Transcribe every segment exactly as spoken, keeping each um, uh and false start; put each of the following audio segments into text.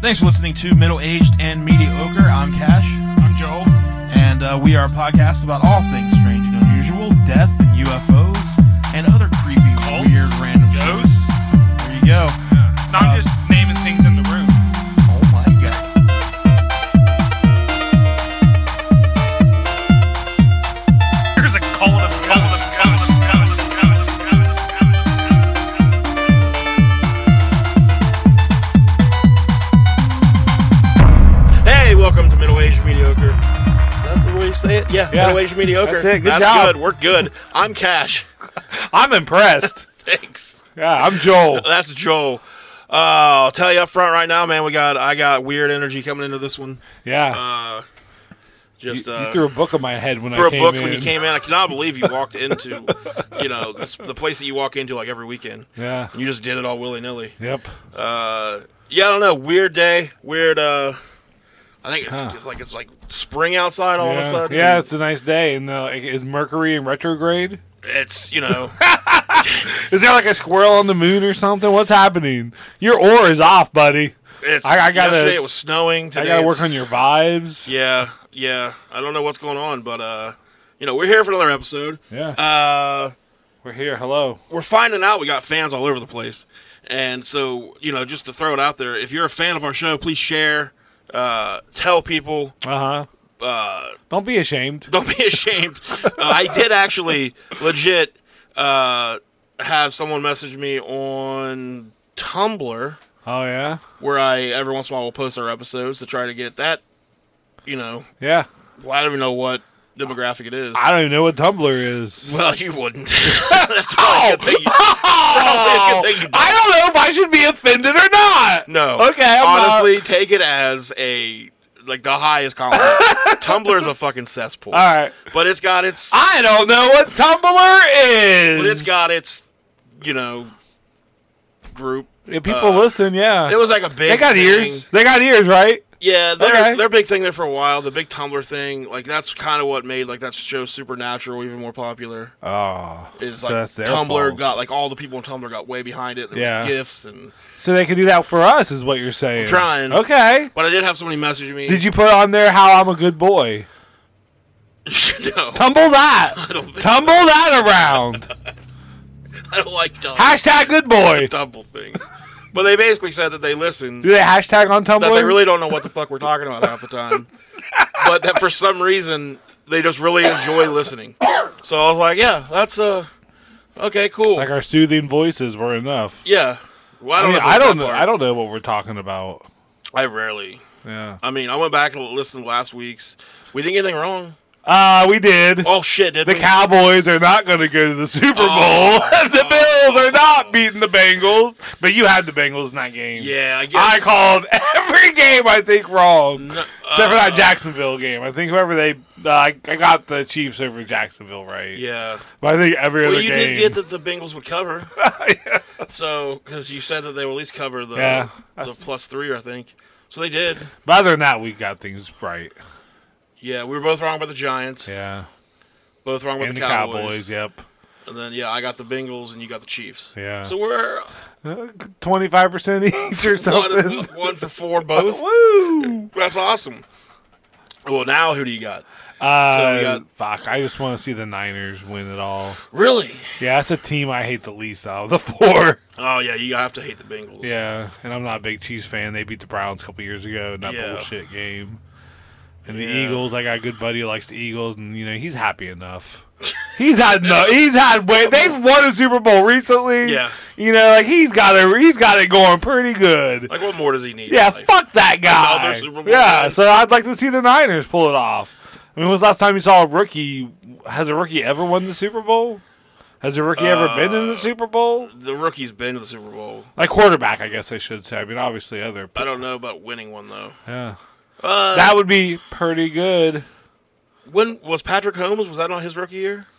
Thanks for listening to Middle Aged and Mediocre. I'm Cash. I'm Joel. And uh, we are a podcast about all things strange and unusual, death and U F Os, and other creepy, Cults, weird, random ghosts. shit. There you go. Yeah. Not Uh, just naming things in the room. Oh my god. There's a cult of ghosts. Hey, welcome to Middle Aged Mediocre. Is that the way you say it? Yeah, Yeah. Middle Aged Mediocre. That's it. Good That's job. good. We're good. I'm Cash. I'm impressed. Thanks. Yeah, I'm Joel. That's Joel. Uh, I'll tell you up front right now, man. We got I got weird energy coming into this one. Yeah. Uh, just you, uh, you threw a book on my head when for I a came book in. when you came in. I cannot believe you walked into, you know, this, the place that you walk into like every weekend. Yeah. And you just did it all willy nilly. Yep. Uh, yeah, I don't know. Weird day. Weird. Uh, I think it's, Huh. it's like it's like spring outside all yeah. of a sudden. Yeah, it's a nice day. And uh, is Mercury in retrograde? It's you know. Is there like a squirrel on the moon or something? What's happening? Your oar is off, buddy. It's I- I gotta- yesterday it was snowing. Today I gotta work it's- on your vibes. Yeah, yeah. I don't know what's going on, but uh, you know, we're here for another episode. Yeah. Uh, We're here. Hello. we're finding out we got fans all over the place, and so you know, just to throw it out there, if you're a fan of our show, please share, uh, tell people. Uh huh. Uh, Don't be ashamed. don't be ashamed. uh, I did actually legit uh, have someone message me on Tumblr, Oh yeah. where I every once in a while will post our episodes to try to get that. You know, Yeah. well, I don't even know what demographic it is. I don't even know what Tumblr is. Well, you wouldn't. That's probably a good thing. You, probably a good thing you don't. I don't know if I should be offended or not. No. Okay, I'm not. honestly, take it as a like the highest compliment. Tumblr is a fucking cesspool. All right. But it's got its. I don't know what Tumblr is. But it's got its. You know. Group. Yeah, people uh, listen, yeah. It was like a big. They got thing. ears. They got ears, right? Yeah, their Okay. their big thing there for a while. The big Tumblr thing, like that's kind of what made like that show Supernatural even more popular. Oh. Is So like that's their Tumblr fault. got like all the people on Tumblr got way behind it. There Yeah. was gifs and. So they can do that for us, is what you're saying. I'm trying. Okay. But I did have somebody message me. Did you put on there how I'm a good boy? No, Tumble that. I don't think Tumble that around. I don't like Tumblr. Hashtag good boy. Tumblr things. But they basically said that they listen, Do they hashtag on Tumblr? that they really don't know what the fuck we're talking about half the time, but that for some reason they just really enjoy listening. So I was like, yeah, that's uh, okay, cool. Like our soothing voices were enough. Yeah. Well, I I don't mean, know. If I it's don't that know. part. I don't know what we're talking about. I rarely. Yeah. I mean, I went back and listened to last week's. We didn't get anything wrong. Uh, we did. Oh shit! Did The we? Cowboys are not going to go to the Super Bowl. Oh. The Bills are not beating the Bengals. But you had the Bengals in that game. Yeah, I guess. I called every game, I think, wrong. No, Except for uh, that Jacksonville game. I think whoever they... Uh, I I got the Chiefs over Jacksonville right. Yeah. But I think every Well, other you game... did get that the Bengals would cover. So, because you said that they would at least cover the Yeah. the plus three, I think. So they did. But other than that, we got things right. Yeah, we were both wrong about the Giants. Yeah. Both wrong about And the, the Cowboys. Cowboys, yep. And then, yeah, I got the Bengals and you got the Chiefs. Yeah. So we're Uh, twenty-five percent each or something. one, one for four both. Woo! That's awesome. Well, now who do you got? Uh, So we got- fuck, I just want to see the Niners win it all. Really? Yeah, that's a team I hate the least out of the four. Oh, yeah, you have to hate the Bengals. Yeah, and I'm not a big Chiefs fan. They beat the Browns a couple years ago in that Yeah. bullshit game. And the Yeah. Eagles, I got a good buddy who likes the Eagles, and you know he's happy enough. He's had no, he's had way. They've won a Super Bowl recently. Yeah. you know, like he's got it. He's got it going pretty good. Like, what more does he need? Yeah, Like, fuck that guy. Another Super Bowl yeah, win? so I'd like to see the Niners pull it off. I mean, when was the last time you saw a rookie? Has a rookie ever won the Super Bowl? Has a rookie ever been in the Super Bowl? The rookie's been to the Super Bowl. Like quarterback, I guess I should say. I mean, obviously other. I don't know about winning one, though. Yeah, Uh, that would be pretty good. when was Patrick Holmes? Was that on his rookie year?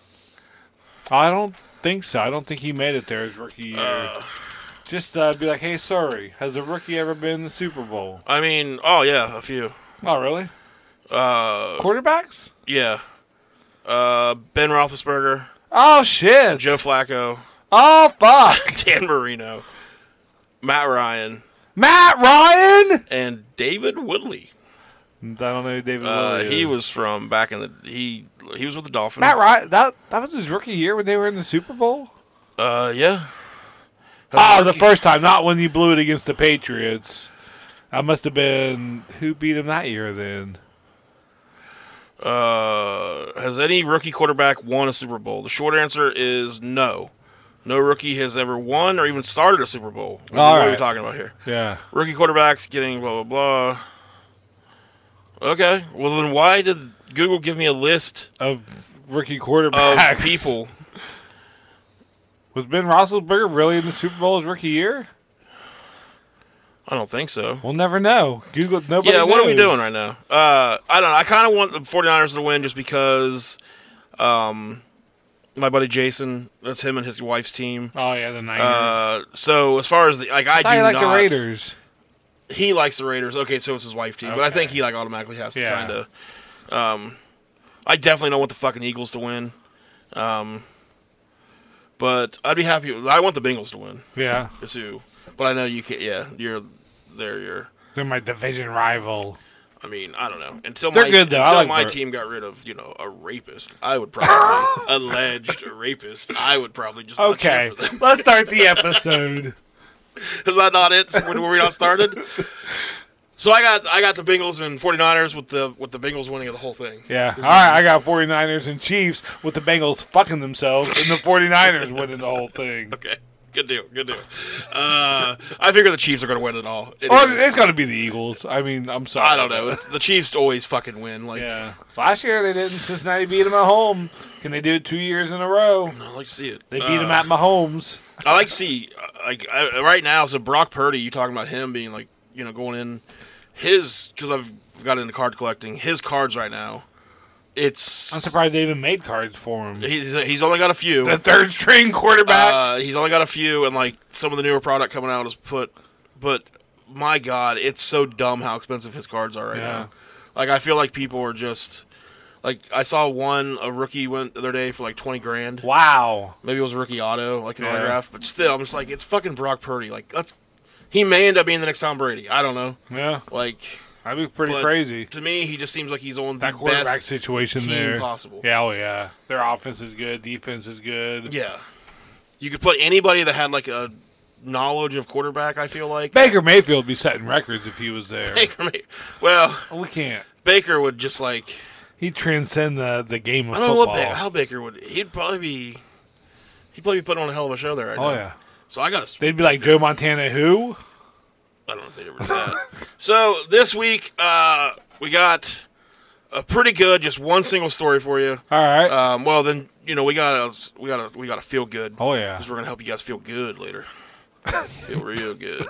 I don't think so. I don't think he made it there his rookie year. Uh, Just uh, be like, hey, sorry, has a rookie ever been in the Super Bowl? I mean, oh, yeah, a few. Oh, really? Uh, Quarterbacks? yeah. Uh, Ben Roethlisberger, Oh, shit. Joe Flacco, Oh, fuck. Dan Marino, Matt Ryan. Matt Ryan. and David Woodley. I don't know who David Uh, Woodley he is. was from back in the he he was with the Dolphins. Matt Ryan. That that was his rookie year when they were in the Super Bowl. Uh, yeah. Oh, the Rookie- first time, not when you blew it against the Patriots. That must have been who beat him that year then. Uh, has any rookie quarterback won a Super Bowl? The short answer is no. No rookie has ever won or even started a Super Bowl. What All are we right. talking about here? Yeah. Rookie quarterbacks getting blah, blah, blah. Okay. Well, then why did Google give me a list Of rookie quarterbacks. of people? Was Ben Roethlisberger really in the Super Bowl his rookie year? I don't think so. We'll never know. Google. Nobody Yeah, what are we knows. doing right now? Uh, I don't know. I kind of want the 49ers to win just because um, my buddy Jason, that's him and his wife's team. Oh yeah, the Niners. Uh, so as far as the like, I I do like not. the Raiders. He likes the Raiders. Okay, so it's his wife's team, but I Okay. think he like automatically has to Yeah. kind of. Um, I definitely don't want the fucking Eagles to win. Um, but I'd be happy. I want the Bengals to win Yeah, too. But I know you can't. Yeah, you're there. You're. they're my division rival. I mean, I don't know. Until They're my, good, though. I Until like my Bur- team got rid of, you know, a rapist, I would probably alleged rapist. I would probably just not Okay, cheer for them. let's start the episode. Is that not it? Were we not started? So I got I got the Bengals and 49ers with the with the Bengals winning the whole thing. Yeah. All right, I got 49ers and Chiefs with the Bengals fucking themselves and the 49ers winning the whole thing. Okay. Good deal. Good deal. Uh, I figure the Chiefs are going to win it all. It Or is. it's got to be the Eagles. I mean, I'm sorry. I don't know. It's, the Chiefs always fucking win. Like, Yeah. Last year they didn't. Cincinnati beat them at home. Can they do it two years in a row? I like to see it. They beat Uh, them at Mahomes. I like to see uh, like I, right now. So Brock Purdy, you talking about him being like you know going in his because I've got into card collecting. His cards right now, it's I'm surprised they even made cards for him. he's he's only got a few. The third string quarterback. Uh, he's only got a few, and like some of the newer product coming out is put. But my God, it's so dumb how expensive his cards are right Yeah. now. Like I feel like people are just like I saw one a rookie went the other day for like twenty grand. Wow. Maybe it was a rookie auto, like an Yeah. autograph, but still, I'm just like it's fucking Brock Purdy. Like that's he may end up being the next Tom Brady. I don't know. Yeah. Like That'd be pretty but crazy. to me, he just seems like he's on the That quarterback best situation team there. possible. Yeah, oh yeah. Their offense is good. Defense is good. Yeah, you could put anybody that had like a knowledge of quarterback. I feel like Baker Mayfield would be setting records if he was there. Baker. May- Well, We can't. Baker would just like He'd transcend the, the game of I don't know football. what ba- how Baker would. He'd probably be. He'd probably be putting on a hell of a show there right oh now. yeah. So I got to. They'd be like Joe Montana who? I don't know if they ever did that. So this week, uh, we got a pretty good, just one single story for you. All right. Um, well, then you know we got to we got to we got to feel good oh yeah. because we're gonna help you guys feel good later. Feel real good.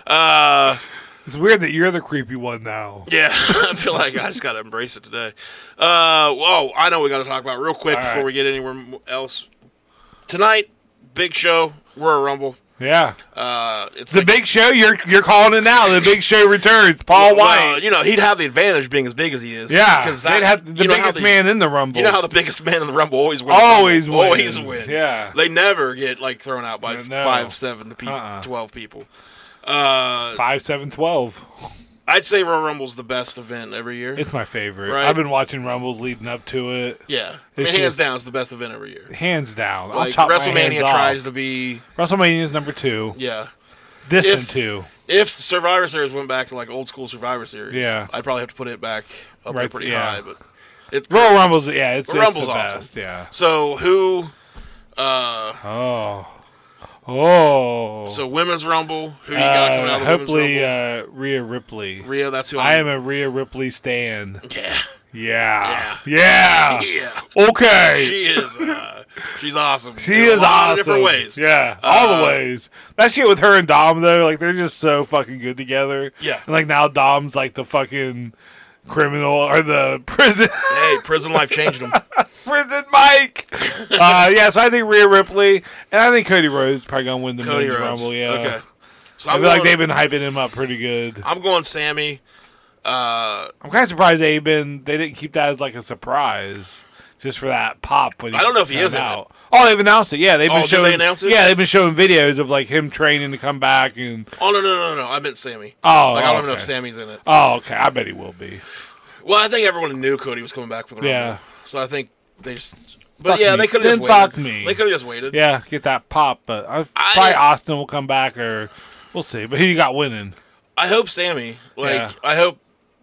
Uh, It's weird that you're the creepy one now. yeah, I feel like I just got to embrace it today. Uh, whoa, I know we got to talk about real quick All before right. we get anywhere else. Tonight, big show. We're a Rumble. Yeah. Uh, it's The like- big show, you're you're calling it now. The big show returns. Paul well, White. you know, he'd have the advantage being as big as he is. Yeah. because They'd have the you know how biggest these- man in the Rumble. You know how the biggest man in the Rumble always wins. Always the Rumble. wins. Always win. Yeah. They never get like thrown out by No. five, seven to pe- Uh-uh. twelve people. Uh, Five, seven, twelve. I'd say Royal Rumble's the best event every year. It's my favorite. Right. I've been watching Rumbles leading up to it. yeah, I mean, It's hands just- down, it's the best event every year. Hands down. I'll Like chop my WrestleMania hands tries off. to be, WrestleMania is number two. yeah. Distant If- two. If Survivor Series went back to like old school Survivor Series, Yeah. I'd probably have to put it back up there Right, pretty yeah. high. But it, Royal Rumble's, yeah, it's, it's Rumble's the awesome. best. Yeah. so who? Uh, Oh. Oh. so women's Rumble. Who you got coming out uh, of the women's hopefully, Rumble? uh, Rhea Ripley. Rhea, that's who I I'm, am a Rhea Ripley stan. Yeah, Yeah. Yeah. yeah. Okay. She is. Uh, she's awesome. She in a is lot awesome. of different ways. Yeah, all Uh, the ways. That shit with her and Dom though, like they're just so fucking good together. Yeah. And like now Dom's like the fucking criminal or the prison Hey, prison life changed them. prison Mike. uh, yeah, so I think Rhea Ripley and I think Cody Rhodes probably gonna win the Cody men's Rhodes. rumble. Yeah. Okay. So I I'm feel like going, they've been hyping him up pretty good. I'm going Sammy. Uh, I'm kind of surprised they been they didn't keep that as like a surprise. Just for that pop when he I don't know if he came is in out. it. Oh, they've announced it. Yeah, they've been Oh, did showing. they announce it? Yeah, they've been showing videos of like him training to come back and. Oh no no no no! I meant Sammy. Oh, like I don't okay. know if Sammy's in it. Oh, okay. I bet he will be. Well, I think everyone knew Cody was coming back for the Rumble. Yeah. So I think they just. But Fuck yeah, me. they could have just Then waited. fuck me. They could have just waited. Yeah, get that pop, but I, I- probably Austin will come back, or we'll see. But who you got winning? I hope Sammy. Like Yeah. I hope.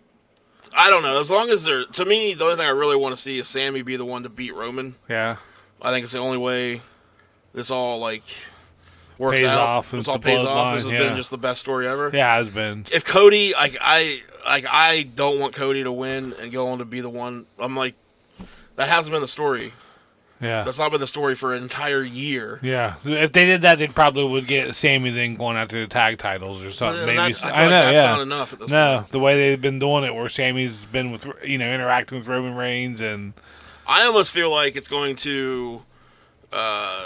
I don't know. As long as they're to me, the only thing I really want to see is Sammy be the one to beat Roman. Yeah, I think it's the only way this all like works Pays out. off This with all the pays off. This bloodline, has yeah. been just the best story ever. yeah, has been. If Cody, like I, like I don't want Cody to win and go on to be the one. I'm like, that hasn't been the story. Yeah, That's not been the story for an entire year. yeah. If they did that, they probably would get Sammy then going after the tag titles or But something. that- Maybe I s- feel I like know. that's yeah. not enough at this No, point. the way they've been doing it, where Sammy's been with you know interacting with Roman Reigns and I almost feel like it's going to, uh,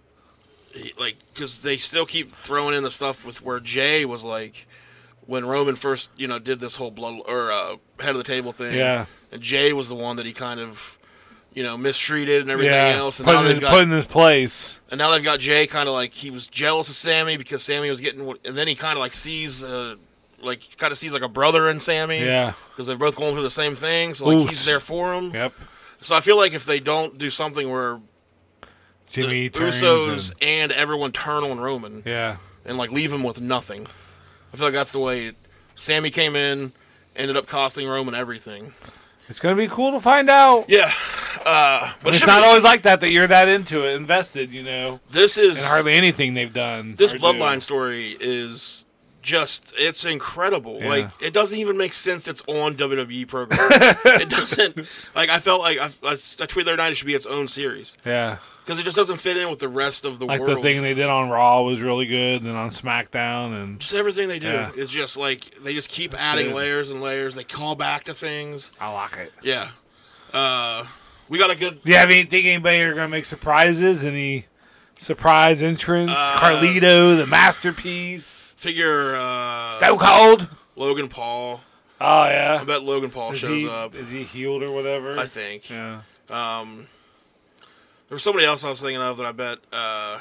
he- like, because they still keep throwing in the stuff with where Jay was like, when Roman first, you know, did this whole blood or uh, head of the table thing. Yeah. And Jay was the one that he kind of, you know, mistreated and everything yeah, else. And put, now in, they've his- got put in his place. And now they've got Jay kind of like he was jealous of Sammy because Sammy was getting, what- and then he kind of like sees, uh, like kind of sees like a brother in Sammy. Yeah. Because they're both going through the same thing, so like Oof. he's there for him. Yep. So I feel like if they don't do something where Jimmy the turns Usos and- and, everyone turn on Roman yeah. and like leave him with nothing, I feel like that's the way it, Sammy came in, ended up costing Roman everything. It's gonna be cool to find out. Yeah, uh, but it It's should not be- always like that that you're that into it, invested, you know, this and is hardly anything they've done. this or do. bloodline story is just it's incredible. Yeah. Like it doesn't even make sense it's on W W E program. It doesn't like I felt like I, I, I tweeted the other night it should be its own series Yeah. because it just doesn't fit in with the rest of the Like world. the thing they did on Raw was really good, and then on SmackDown, and Just everything they do Yeah. is just like they just keep adding good. layers and layers. They call back to things. I like it. Yeah, uh, we got a good. Do you have any think anybody are gonna make surprises? Any surprise entrance? Uh, Carlito, the masterpiece, Figure uh, Stone Cold. Logan Paul. Oh I yeah. bet Logan Paul Is shows he up. is he healed or whatever? I think. Yeah. Um, there was somebody else I was thinking of that I bet. Uh,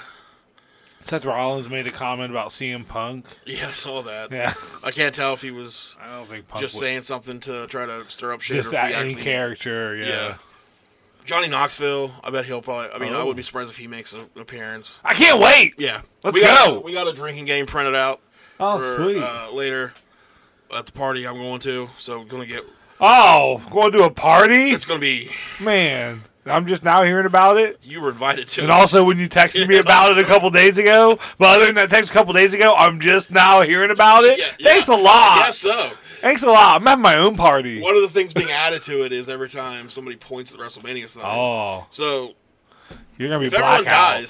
Seth Rollins made a comment about C M Punk. yeah, I saw that. Yeah. I can't tell if he was I don't think Punk just would- saying something to try to stir up shit. just or if that he any actually, character. Yeah. Yeah. Johnny Knoxville. I bet he'll probably. I mean, I Oh. would be surprised if he makes an appearance. I can't wait. Yeah, Let's we got, go. We got a drinking game printed out. Oh for, sweet. Uh, later at the party I'm going to. So we're gonna get. Oh, going to a party? It's gonna be. Man, I'm just now hearing about it. You were invited to. And it. also, when you texted me about it a couple days ago, but other than that text a couple days ago, I'm just now hearing about it. Yeah, yeah. Thanks a lot. Yes, so. Thanks a lot. I'm having my own party. One of the things being added to it is every time somebody points at the WrestleMania sign. Oh, So you're gonna be if everyone blackout.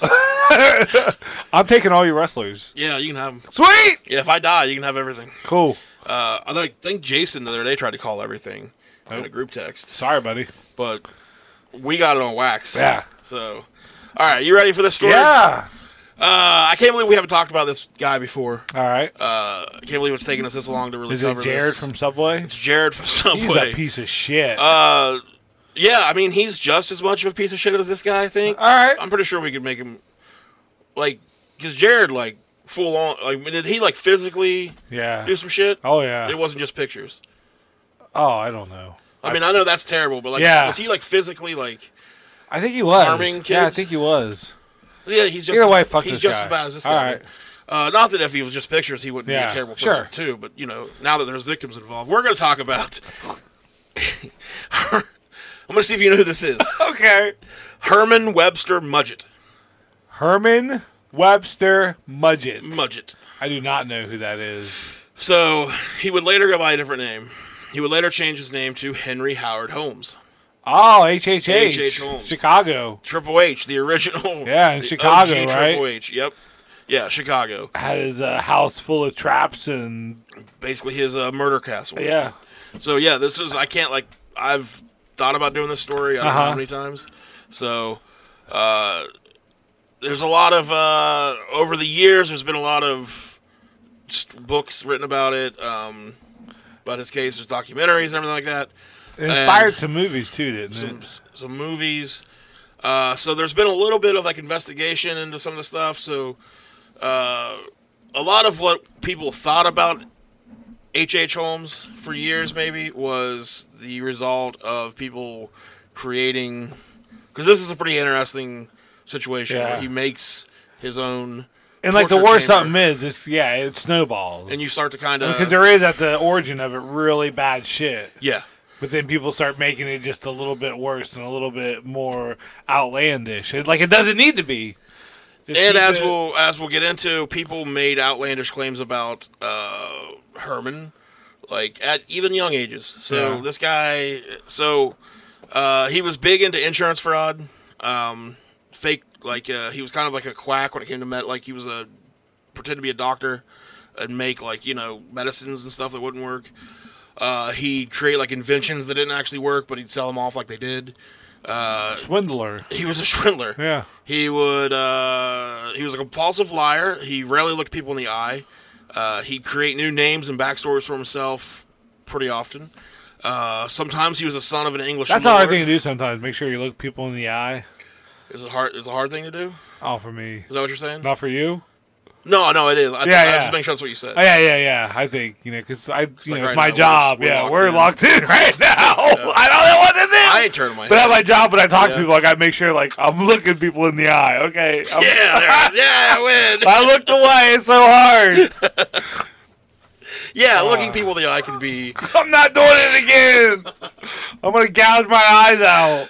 dies, I'm taking all your wrestlers. yeah, you can have them. Sweet. Yeah, if I die, you can have everything. Cool. Uh, I like- think Jason the other day tried to call everything in Oh. a group text, Sorry, buddy. but we got it on wax. Yeah. So, all right, you ready for this story? Yeah. Uh, I can't believe we haven't talked about this guy before. All right. Uh, I can't believe it's taken us this long to really Is it cover Jared this. from Subway? It's Jared from He's Subway. a piece of shit. Uh, yeah, I mean, he's just as much of a piece of shit as this guy, I think. all right. I'm pretty sure we could make him, like, because Jared, like, full on, like, did he, like, physically Yeah. do some shit? Oh yeah. It wasn't just pictures. Oh, I don't know. I mean, I know that's terrible, but, like, Yeah. was he, like, physically, like, I think he was. Harming Yeah, I kids? think he was. yeah, he's just, Either way, fuck he's this just guy. as bad as this All guy. right. Uh, not that if he was just pictures, he wouldn't be Yeah, a terrible person, sure. too, but, you know, now that there's victims involved, we're going to talk about, I'm going to see if you know who this is. Okay. Herman Webster Mudgett. Herman Webster Mudgett. Mudgett. I do not know who that is. So he would later go by a different name. He would later change his name to Henry Howard Holmes. Oh, H H H. H H. Holmes. Chicago. Triple H, the original. Yeah, in the Chicago, O G right? Triple H, yep. Yeah, Chicago. Had his uh, house full of traps and Basically his uh, murder castle. yeah. So yeah, this is, I can't like, I've thought about doing this story, I don't know Uh-huh. how many times. So, uh, there's a lot of, uh, over the years, there's been a lot of st- books written about it, um, about his case. There's documentaries and everything like that. It inspired And some movies too, didn't Some, it? some movies. Uh, so there's been a little bit of like investigation into some of the stuff. So uh, a lot of what people thought about H H. Holmes for years maybe was the result of people creating, because this is a pretty interesting situation Yeah. where he makes his own And like the torture worst chamber, something is, it's yeah, it snowballs. and you start to kind of because there is at the origin of it really bad shit. yeah. But then people start making it just a little bit worse and a little bit more outlandish. It, like it doesn't need to be. Just And keep as it- we'll as we'll get into, people made outlandish claims about uh, Herman, like at even young ages. So Yeah. this guy, so uh, he was big into insurance fraud, um, fake. Like uh, he was kind of like a quack when it came to med. Like he was a pretend to be a doctor and make like you know medicines and stuff that wouldn't work. Uh, he'd create like inventions that didn't actually work, but he'd sell them off like they did. Uh, swindler. he was a swindler. Yeah. He would. Uh, he was a compulsive liar. He rarely looked people in the eye. Uh, he'd create new names and backstories for himself pretty often. Uh, sometimes he was the son of an English. That's a hard lord. thing to do sometimes. Make sure you look people in the eye. It's a hard. It's a hard thing to do. Oh, for me. Is that what you're saying? Not for you? No, no, it is. I, Yeah, I yeah. just make sure that's what you said. Oh, yeah, yeah, yeah. I think, you know, because I, you like know, right my now, job, we're- we're yeah, locked we're in. locked in right now. I don't know what to do. I ain't turning my But head. at my job, when I talk Yeah. to people, I gotta make sure, like, I'm looking people in the eye. Okay, I'm, yeah, there it is. yeah, I win. I looked away so hard. Yeah, Uh. looking people in the eye can be. I'm not doing it again. I'm gonna gouge my eyes out.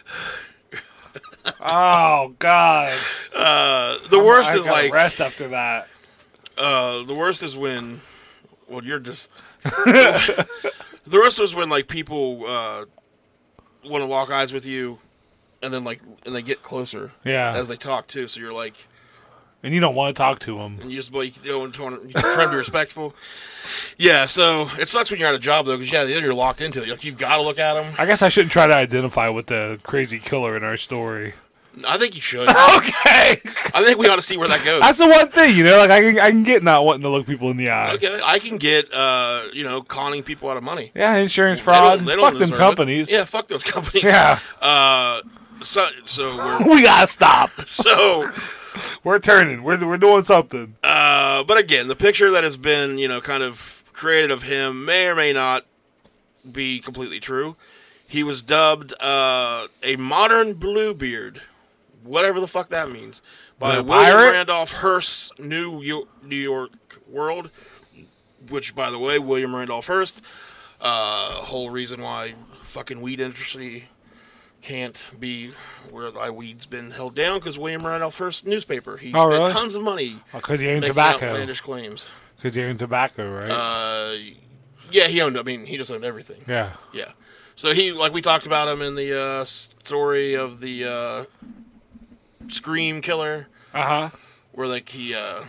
Oh God! Uh, the worst I is gotta like. rest after that. Uh, the worst is when. Well, you're just. The worst is when like people uh, want to lock eyes with you, and then like and they get closer Yeah, as they talk too. So you're like, and you don't want to talk to them. and you just like you know, you try to be respectful. Yeah, so it sucks when you're at a job though, because yeah, then you're locked into it. Like you've got to look at them. I guess I shouldn't try to identify with the crazy killer in our story. I think you should. Okay, I think we ought to see where that goes. that's the one thing, you know. Like I can, I can get not wanting to look people in the eye. Okay, I can get uh, you know, conning people out of money. Yeah, insurance They fraud. don't- they don't Fuck them deserve it. companies. Yeah, fuck those companies. Yeah. Uh, so so we're We gotta stop. so. We're turning. We're we're doing something. Uh, but again, the picture that has been, you know, kind of created of him may or may not be completely true. He was dubbed uh, a modern Bluebeard, whatever the fuck that means, by The William pirate? Randolph Hearst's New York, New York World, which, by the way, William Randolph Hearst, uh, whole reason why fucking weed industry can't be where the weed's been held down, because William Randolph Hearst's newspaper. He Oh, spent really? tons of money Because you're in making tobacco. outlandish claims. Because you're in tobacco, right? Uh, yeah, he owned. I mean, he just owned everything. yeah. Yeah. So he, like we talked about him in the uh, story of the uh, Scream Killer, Uh huh. where like he, uh,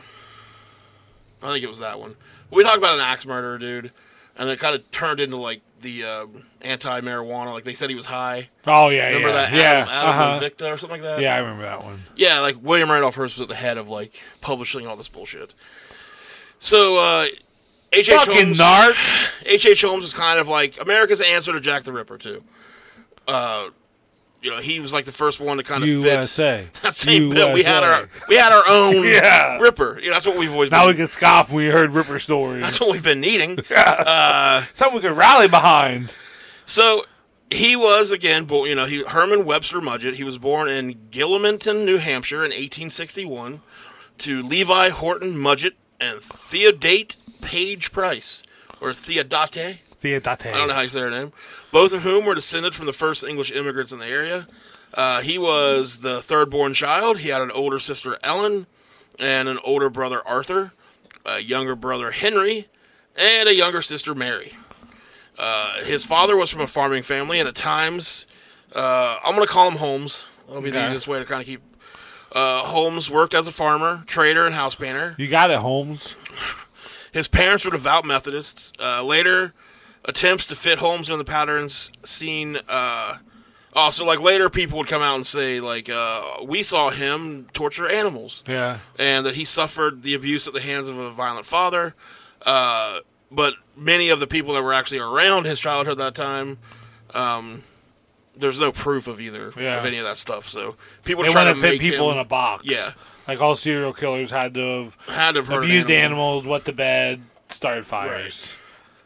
I think it was that one. We talked about an axe murderer, dude, and it kind of turned into like the uh, anti-marijuana. Like they said he was high. Oh yeah, Remember yeah, that Adam, yeah. Adam uh-huh. Invicta or something like that? Yeah, I remember that one. Yeah, like William Randolph Hearst was at the head of like publishing all this bullshit. So uh H H. Fucking Holmes narc. H H. Holmes is kind of like America's answer to Jack the Ripper too. Uh you know, he was like the first one to kind of U S A. fit that same bill. We had U S A. our we had our own Yeah. Ripper. You know, that's what we've always Now been we can scoff when we heard Ripper stories. that's what we've been needing. Something we could rally behind. So he was again, bo- you know, he Herman Webster Mudgett. He was born in Gilmanton, New Hampshire, in eighteen sixty-one, to Levi Horton Mudgett and Theodate Page Price, or Theodate. Theodate. I don't know how you say her name. Both of whom were descended from the first English immigrants in the area. Uh, he was the third-born child. He had an older sister, Ellen, and an older brother, Arthur, a younger brother, Henry, and a younger sister, Mary. Uh, his father was from a farming family, and at times, uh, I'm going to call him Holmes. That'll be the Okay. easiest way to kind of keep... Uh, Holmes worked as a farmer, trader, and house painter. You got it, Holmes. His parents were devout Methodists. Uh, later, attempts to fit Holmes in the patterns seen... Uh, oh, so, like, later people would come out and say, like, uh, we saw him torture animals. Yeah. And that he suffered the abuse at the hands of a violent father. Uh, but many of the people that were actually around his childhood at that time, um, there's no proof of either Yeah. of any of that stuff. So people They try want to to fit make people him, in a box. Yeah. Like all serial killers had to have had to have hurt an abused animal. animals, wet the bed, started fires.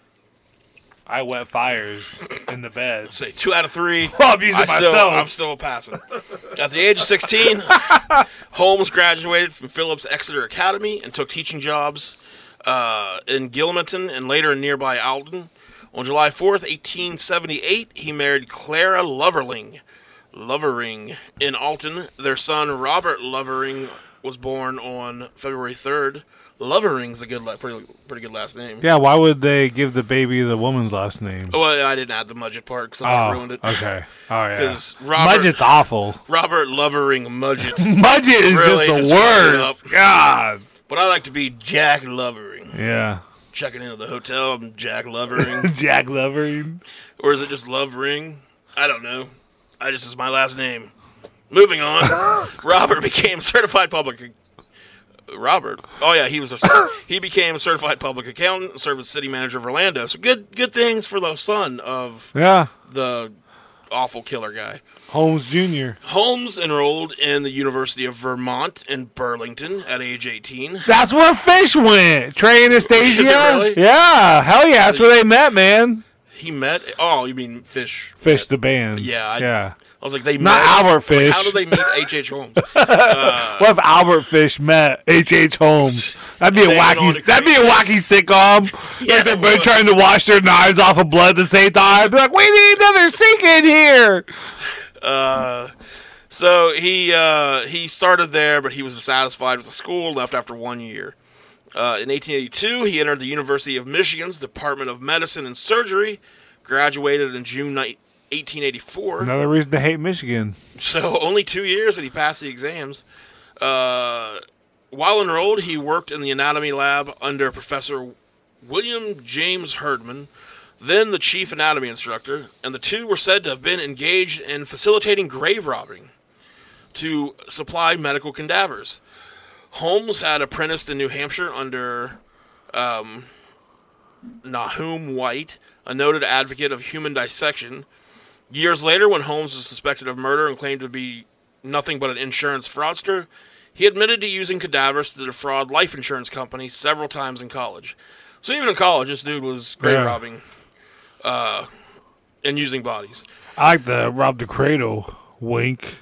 I wet fires in the bed. Say two out of three. Well, I'm using I myself. Still, I'm still passing. At the age of sixteen, Holmes graduated from Phillips Exeter Academy and took teaching jobs uh, in Gilmanton and later in nearby Alton. On July fourth, eighteen seventy-eight, he married Clara Loverling, Lovering in Alton. Their son, Robert Lovering, was born on February third. Lovering's a good, la- pretty, pretty good last name. Yeah, why would they give the baby the woman's last name? Well, I didn't add the Mudgett part because I Oh, ruined it. okay. Oh, yeah. 'Cause Robert- Mudgett's awful. Robert Lovering Mudgett. Mudgett is Really just the just screwed it worst. God. But I like to be Jack Lovering. Yeah. Checking into the hotel, I'm Jack Lovering. Jack Lovering. Or is it just Lovering? I don't know. I just is my last name. Moving on. Robert became certified public. Robert. Oh yeah, he was a. He became a certified public accountant and served as city manager of Orlando. So good, good things for the son of Yeah. the awful killer guy. Holmes Junior Holmes enrolled in the University of Vermont in Burlington at age eighteen. That's where Fish went. Trey Anastasia. Is it really? Yeah. Hell yeah. That's where they met, man. He met. Oh, you mean Fish? Fish the band. Yeah, I- yeah. I was like, they Not met. Albert Fish. How did they meet H H. Holmes? What if Albert Fish met H H. Holmes? That'd be a They went on wacky. to That'd be a wacky sitcom. Yeah, like they're it both would. trying to wash their knives off of blood at the same time. Be like, we need another sink in here. Uh, so he uh, he started there, but he was dissatisfied with the school. Left after one year. Uh, in eighteen eighty-two, he entered the University of Michigan's Department of Medicine and Surgery. Graduated in June eighteen eighty-four. Another reason to hate Michigan. So only two years and he passed the exams. Uh, while enrolled, he worked in the anatomy lab under Professor William James Herdman, then the chief anatomy instructor, and the two were said to have been engaged in facilitating grave robbing to supply medical cadavers. Holmes had apprenticed in New Hampshire under um, Nahum White, a noted advocate of human dissection. Years later, when Holmes was suspected of murder and claimed to be nothing but an insurance fraudster, he admitted to using cadavers to defraud life insurance companies several times in college. So even in college, this dude was grave Yeah. robbing uh, and using bodies. I like the rob the cradle wink.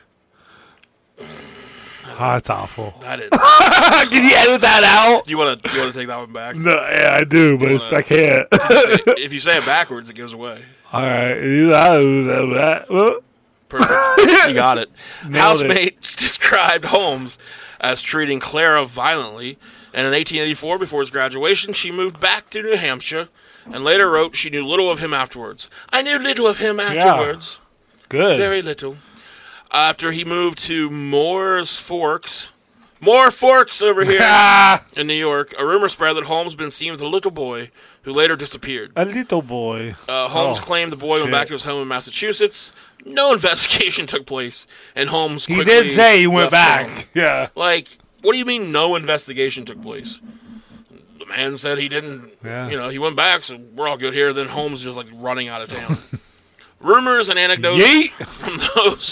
Oh, that's awful. That is. Can you edit that out? You want to you want to take that one back? No, yeah, I do, but it's, I can't. If you say it backwards, it goes away. All right. That. Perfect. You got it. Nailed Housemates described Holmes as treating Clara violently, and in eighteen eighty-four, before his graduation, she moved back to New Hampshire, and later wrote she knew little of him afterwards. I knew little of him afterwards. Good. Very little. After he moved to Moore's Forks, more Forks over here Ah, in New York, a rumor spread that Holmes had been seen with a little boy who later disappeared. a little boy. Uh, Holmes Oh, claimed the boy went shit. back to his home in Massachusetts. No investigation took place, and Holmes He quickly did say he went left town. back. Yeah. Like, what do you mean no investigation took place? The man said he didn't, Yeah. you know, he went back, so we're all good here. Then Holmes just like running out of town. Rumors and anecdotes Yeet. from those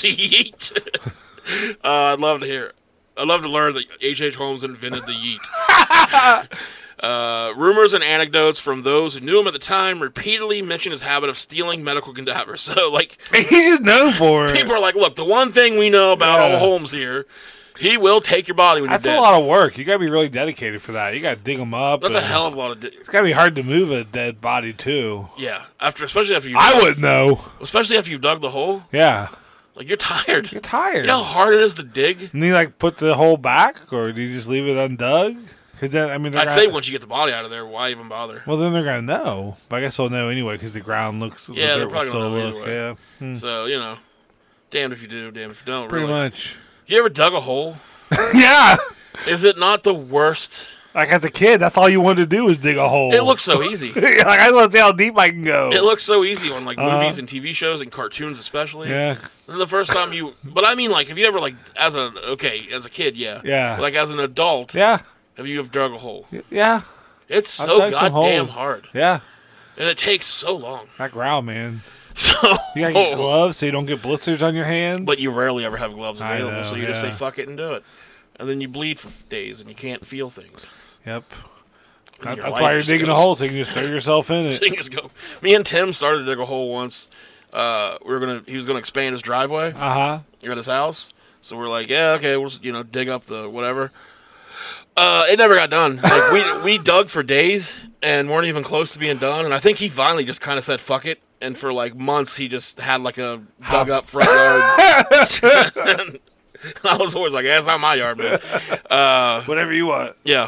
yeet. uh, I'd love to hear. I'd love to learn that H H. Holmes invented the yeet. uh, rumors and anecdotes from those who knew him at the time repeatedly mention his habit of stealing medical cadavers. So, like, He's just known for it. people are like, look, the one thing we know about Yeah. old Holmes here, he will take your body when That's you're a dead. lot of work. You gotta be really dedicated for that. You gotta dig them up. That's a and hell of a lot of. Di- It's gotta be hard to move a dead body too. yeah, after especially after you. I wouldn't know. Especially after you've dug the hole, Yeah. like you're tired. You're tired. You know how hard it is to dig. And you like put the hole back, or do you just leave it undug? Because then, I mean, they're I'd gonna- say once you get the body out of there, why even bother? Well, then they're gonna know. But I guess they'll know anyway because the ground looks. the Yeah, they're dirt will probably gonna still know either look. way. Yeah, Hmm. So you know, damned if you do, damned if you don't. pretty really. much. You ever dug a hole? Yeah. Is it not the worst? Like as a kid, that's all you wanted to do was dig a hole. It looks so easy. like I just want to see how deep I can go. It looks so easy on like Uh-huh. movies and T V shows and cartoons, especially. yeah. And the first time you, but I mean, like, have you ever like as a okay as a kid, yeah, Yeah. like as an adult, Yeah. have you ever dug a hole? Yeah. It's I've so dug some goddamn holes. hard. Yeah. And it takes so long. That growl, man. So You gotta get gloves so you don't get blisters on your hand. But you rarely ever have gloves I available, know, so you just say yeah. fuck it and do it. And then you bleed for days and you can't feel things. Yep. And That, your that's life why you're just digging a goes- hole so you can just throw yourself in it. Things go. Me and Tim started to dig a hole once. Uh, we were gonna. He was gonna expand his driveway Uh huh. at his house. So we're like, yeah, okay, we'll just, you know dig up the whatever. Uh, it never got done. Like we we dug for days and weren't even close to being done. And I think he finally just kind of said fuck it. And for like months, he just had like a dug up front yard. And I was always like, yeah, it's not my yard, man. Whatever you want. Yeah.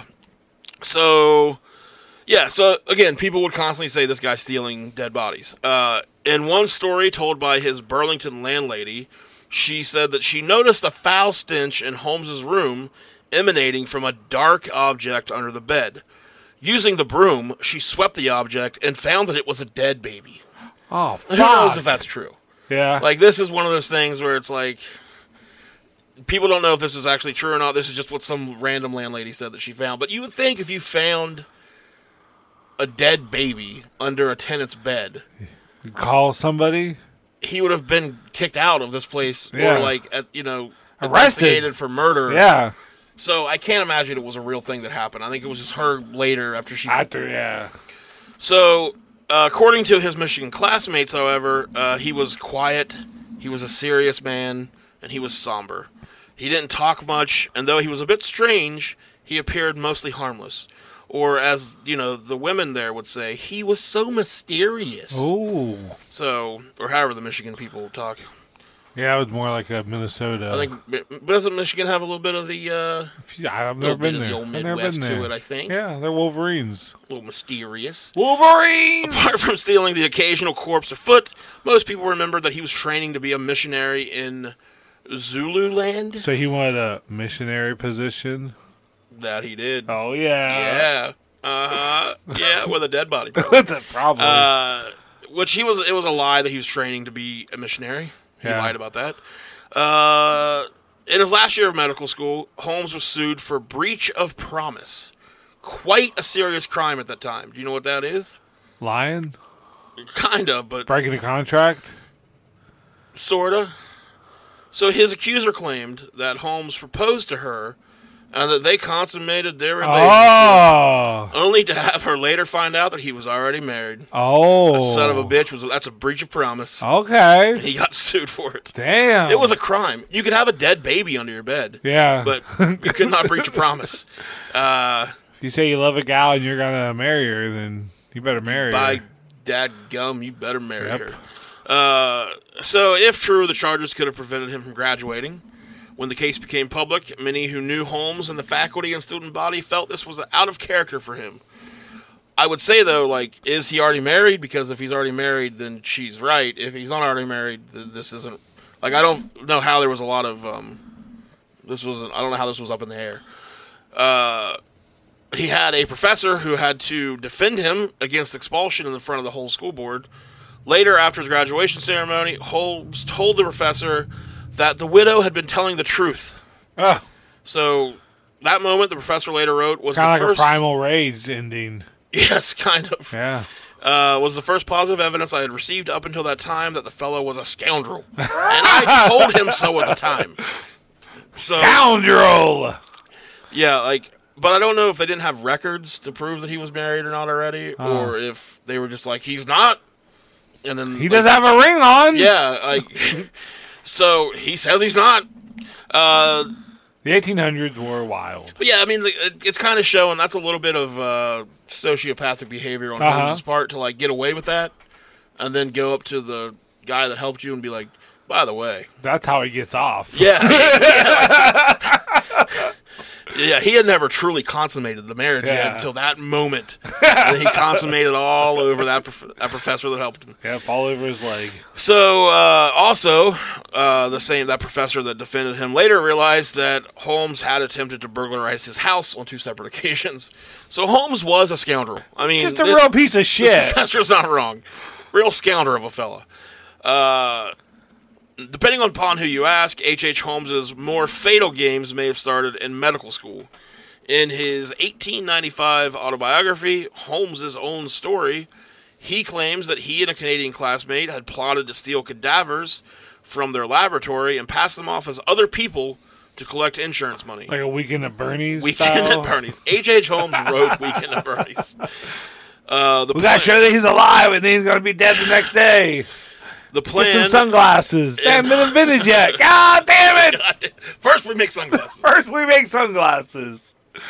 So, yeah. So again, people would constantly say this guy's stealing dead bodies. Uh, in one story told by his Burlington landlady, she said that she noticed a foul stench in Holmes's room emanating from a dark object under the bed. Using the broom, she swept the object and found that it was a dead baby. Oh, Who knows fuck. if that's true? Yeah. Like, this is one of those things where it's like, people don't know if this is actually true or not. This is just what some random landlady said that she found. But you would think if you found a dead baby under a tenant's bed, You call somebody. he would have been kicked out of this place Yeah. or, like, at, you know, Arrested. investigated for murder. Yeah. So I can't imagine it was a real thing that happened. I think it was just her later after she... After, yeah. So, uh, according to his Michigan classmates, however, uh, he was quiet, he was a serious man, and he was somber. He didn't talk much, and though he was a bit strange, he appeared mostly harmless. Or, as, you know, the women there would say, he was so mysterious. Ooh. So, or however the Michigan people talk. Yeah, it was more like a Minnesota. I think, doesn't Michigan have a little bit of the, uh, I've little never bit been of there. the old I've never Midwest been there. to it, I think? Yeah, they're Wolverines. A little mysterious. Wolverines! Apart from stealing the occasional corpse or foot, most people remember that he was training to be a missionary in Zululand. So he wanted a missionary position? That he did. Oh, yeah. Yeah. Uh huh. Yeah, with a dead body. Probably. With the problem. Uh, which he was. It was a lie that he was training to be a missionary. He Yeah. lied about that. Uh, in his last year of medical school, Holmes was sued for breach of promise. Quite a serious crime at that time. Do you know what that is? Lying? Kinda, but Breaking a contract? sorta. So his accuser claimed that Holmes proposed to her and that they consummated their relationship, Oh. only to have her later find out that he was already married. Oh. Son of a bitch was that's a breach of promise. Okay. He got sued for it. Damn. It was a crime. You could have a dead baby under your bed, Yeah. but you could not breach a promise. Uh, if you say you love a gal and you're going to marry her, then you better marry by her. dad gum, you better marry Yep. her. Uh, so, if true, the charges could have prevented him from graduating. When the case became public, many who knew Holmes and the faculty and student body felt this was out of character for him. I would say, though, like, is he already married? Because if he's already married, then she's right. If he's not already married, then this isn't... Like, I don't know how there was a lot of... Um, this was... I don't know how this was up in the air. Uh... He had a professor who had to defend him against expulsion in the front of the whole school board. Later, after his graduation ceremony, Holmes told the professor that the widow had been telling the truth. Oh, So, that moment, the professor later wrote, was kind the of like first... a Primal Rage ending. Yes, kind of. Yeah. Uh, was the first positive evidence I had received up until that time that the fellow was a scoundrel. And I told him so at the time. So, Scoundrel! yeah, like... But I don't know if they didn't have records to prove that he was married or not already, Oh. or if they were just like, he's not. And then He like, does have a ring on! Yeah, like, so he says he's not. Uh, The eighteen hundreds were wild. but yeah, I mean, it- it's kind of showing that's a little bit of uh, sociopathic behavior on Uh-huh. Holmes' part to like get away with that, and then go up to the guy that helped you and be like, by the way, That's how he gets off. yeah, yeah, yeah, he had never truly consummated the marriage Yeah. yet until that moment. And he consummated all over that, prof- that professor that helped him. Yep, all over his leg. So, uh, also, uh, the same that professor that defended him later realized that Holmes had attempted to burglarize his house on two separate occasions. So Holmes was a scoundrel. I mean, Just a this, real piece of this shit. professor's not wrong. Real scoundrel of a fella. Uh, depending upon who you ask, H H. Holmes's more fatal games may have started in medical school. In his eighteen ninety-five autobiography, Holmes's own story, He claims that he and a Canadian classmate had plotted to steal cadavers from their laboratory and pass them off as other people to collect insurance money. Like a Weekend at Bernie's Weekend style? at Bernie's. H H. Holmes wrote Weekend at Bernie's. Uh, the We plan, gotta show that he's alive and then he's gonna be dead the next day. the Get plan. some sunglasses. They haven't been invented yet. God damn it! First, we make sunglasses, First we make sunglasses.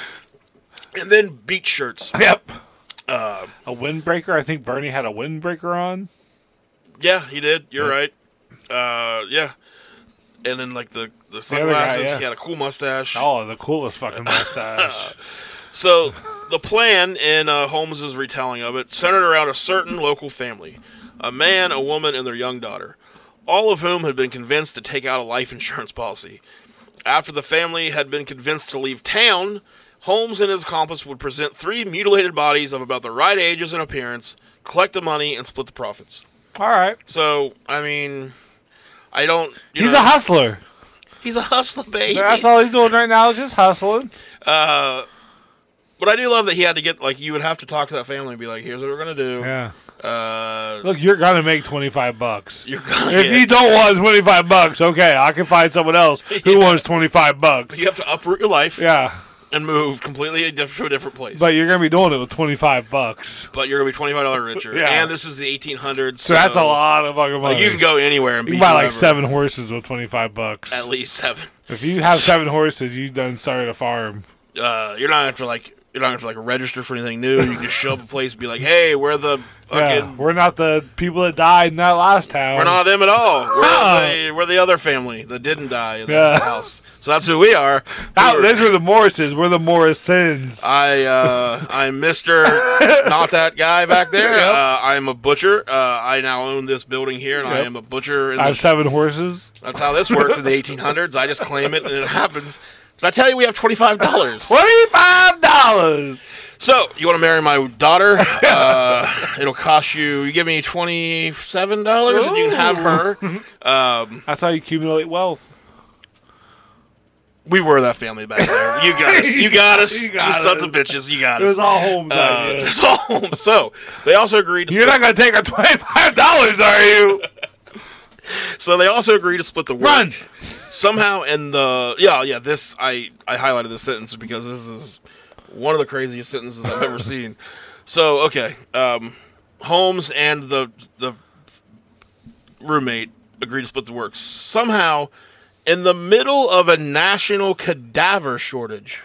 and then beach shirts. Yep. Uh, A windbreaker. I think Bernie had a windbreaker on. yeah, he did. You're Yeah. right. Uh, yeah, and then like the the other guy, sunglasses. yeah. He had a cool mustache. Oh, the coolest fucking mustache. So the plan in uh, Holmes's retelling of it centered around a certain local family, a man, a woman, and their young daughter, all of whom had been convinced to take out a life insurance policy. After the family had been convinced to leave town, Holmes and his accomplice would present three mutilated bodies of about the right ages and appearance, collect the money, and split the profits. All right. So, I mean, I don't... You He's know, a hustler. He's a hustler, baby. That's all he's doing right now is just hustling. Uh, but I do love that he had to get, like, you would have to talk to that family and be like, here's what we're going to do. Yeah. Uh, Look, you're gonna make twenty-five bucks. you're going If to you don't want twenty-five bucks, okay, I can find someone else who Yeah. wants twenty-five bucks. You have to uproot your life Yeah. and move completely diff- to a different place. But you're gonna be doing it with twenty-five bucks. But you're going to be twenty-five dollars richer. Yeah. And this is the eighteen hundreds. So that's a lot of fucking money. Like, you can go anywhere and You be can buy like whoever. seven horses with twenty-five bucks. At least seven. If you have seven horses, you done started a farm. Uh, you're not going to have to, like, you're not going to have to, like, register for anything new. You can just show up a place and be like, hey, we're the Yeah, fucking... we're not the people that died in that last town. We're not them at all. We're, Oh. the, we're the other family that didn't die in Yeah. the house. So that's who we are. That- We were- those were the Morrises. We're the Morrisons. I uh, I'm Mister Not that guy back there. Yep. Uh, I'm a butcher. Uh, I now own this building here, and I Yep. am a butcher. In I the have seven horses. That's how this works in the eighteen hundreds. I just claim it, and it happens. Did I tell you we have twenty-five dollars? Twenty-five dollars. So, you want to marry my daughter? Uh, it'll cost you, you give me twenty-seven dollars, and you can have her. Um, That's how you accumulate wealth. we were that family back there. You got us. You got us. You You, got sons us. of bitches. You got It us. was all Holmes' Uh, idea. it's all home. So, they also agreed to You're split, not gonna take our twenty-five dollars, are you? so they also agreed to split the work. Run. Somehow in the yeah yeah this I I highlighted this sentence because this is one of the craziest sentences I've ever seen. So okay, um, Holmes and the the roommate agreed to split the work. Somehow, in the middle of a national cadaver shortage,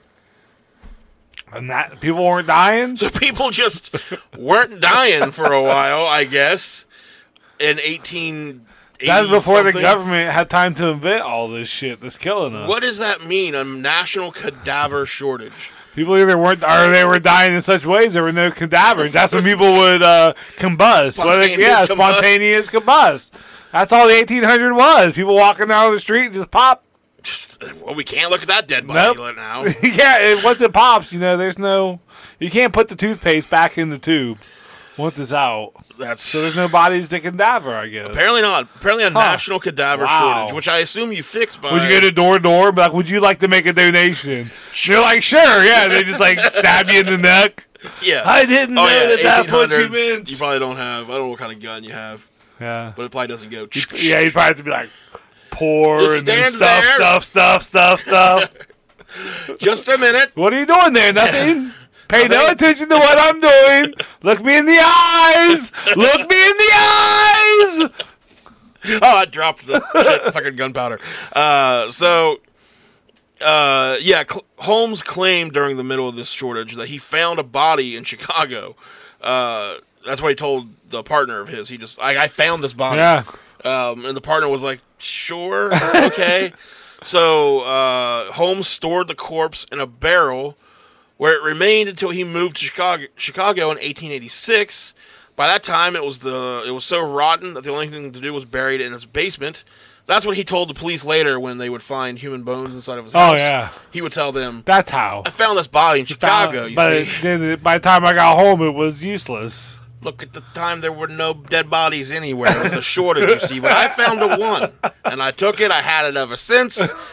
And that people weren't dying. so people just weren't dying for a while. I guess in eighteen. That's before the something. government had time to invent all this shit that's killing us. What does that mean? A national cadaver shortage? People either weren't or they were dying in such ways there were no cadavers. That's when people would uh, combust. What they- Spontaneous yeah, combust. spontaneous combust. That's all the eighteen hundred was. People walking down the street and just pop. Just, well, we can't look at that dead body Nope. now. Yeah, and once it pops, you know, there's no. You can't put the toothpaste back in the tube once it's out. That's So there's no bodies to cadaver, I guess. apparently not. Apparently a national cadaver Wow. shortage, which I assume you fixed by. Would you go to door to door and be like, would you like to make a donation? You're like, sure, yeah. They just like stab you in the neck. Yeah. I didn't oh, know yeah, that that's what you eighteen hundreds, meant. You probably don't have. I don't know what kind of gun you have, Yeah. but it probably doesn't go. Yeah, you'd probably have to be like, pour Just and then stand stuff, there. stuff, stuff, stuff, stuff. Just a minute. What are you doing there? Nothing? Pay no Nothing. attention to what I'm doing. Look me in the eyes. Look me in the eyes. Oh, I dropped the shit, fucking gunpowder. Uh, so, uh, yeah, Cl- Holmes claimed during the middle of this shortage that he found a body in Chicago. Uh, that's what he told the partner of his. He just, I, I found this body. Yeah. Um, and the partner was like, sure, okay. So, uh, Holmes stored the corpse in a barrel where it remained until he moved to Chicago, Chicago in eighteen eighty-six. By that time, it was the it was so rotten that the only thing to do was bury it in his basement. That's what he told the police later when they would find human bones inside of his house. Oh, yeah. He would tell them, That's how. I found this body in Chicago, you but see. it, then by the time I got home, it was useless. Look, at the time there were no dead bodies anywhere. It was a shortage, you see. But I found a one, and I took it. I had it ever since.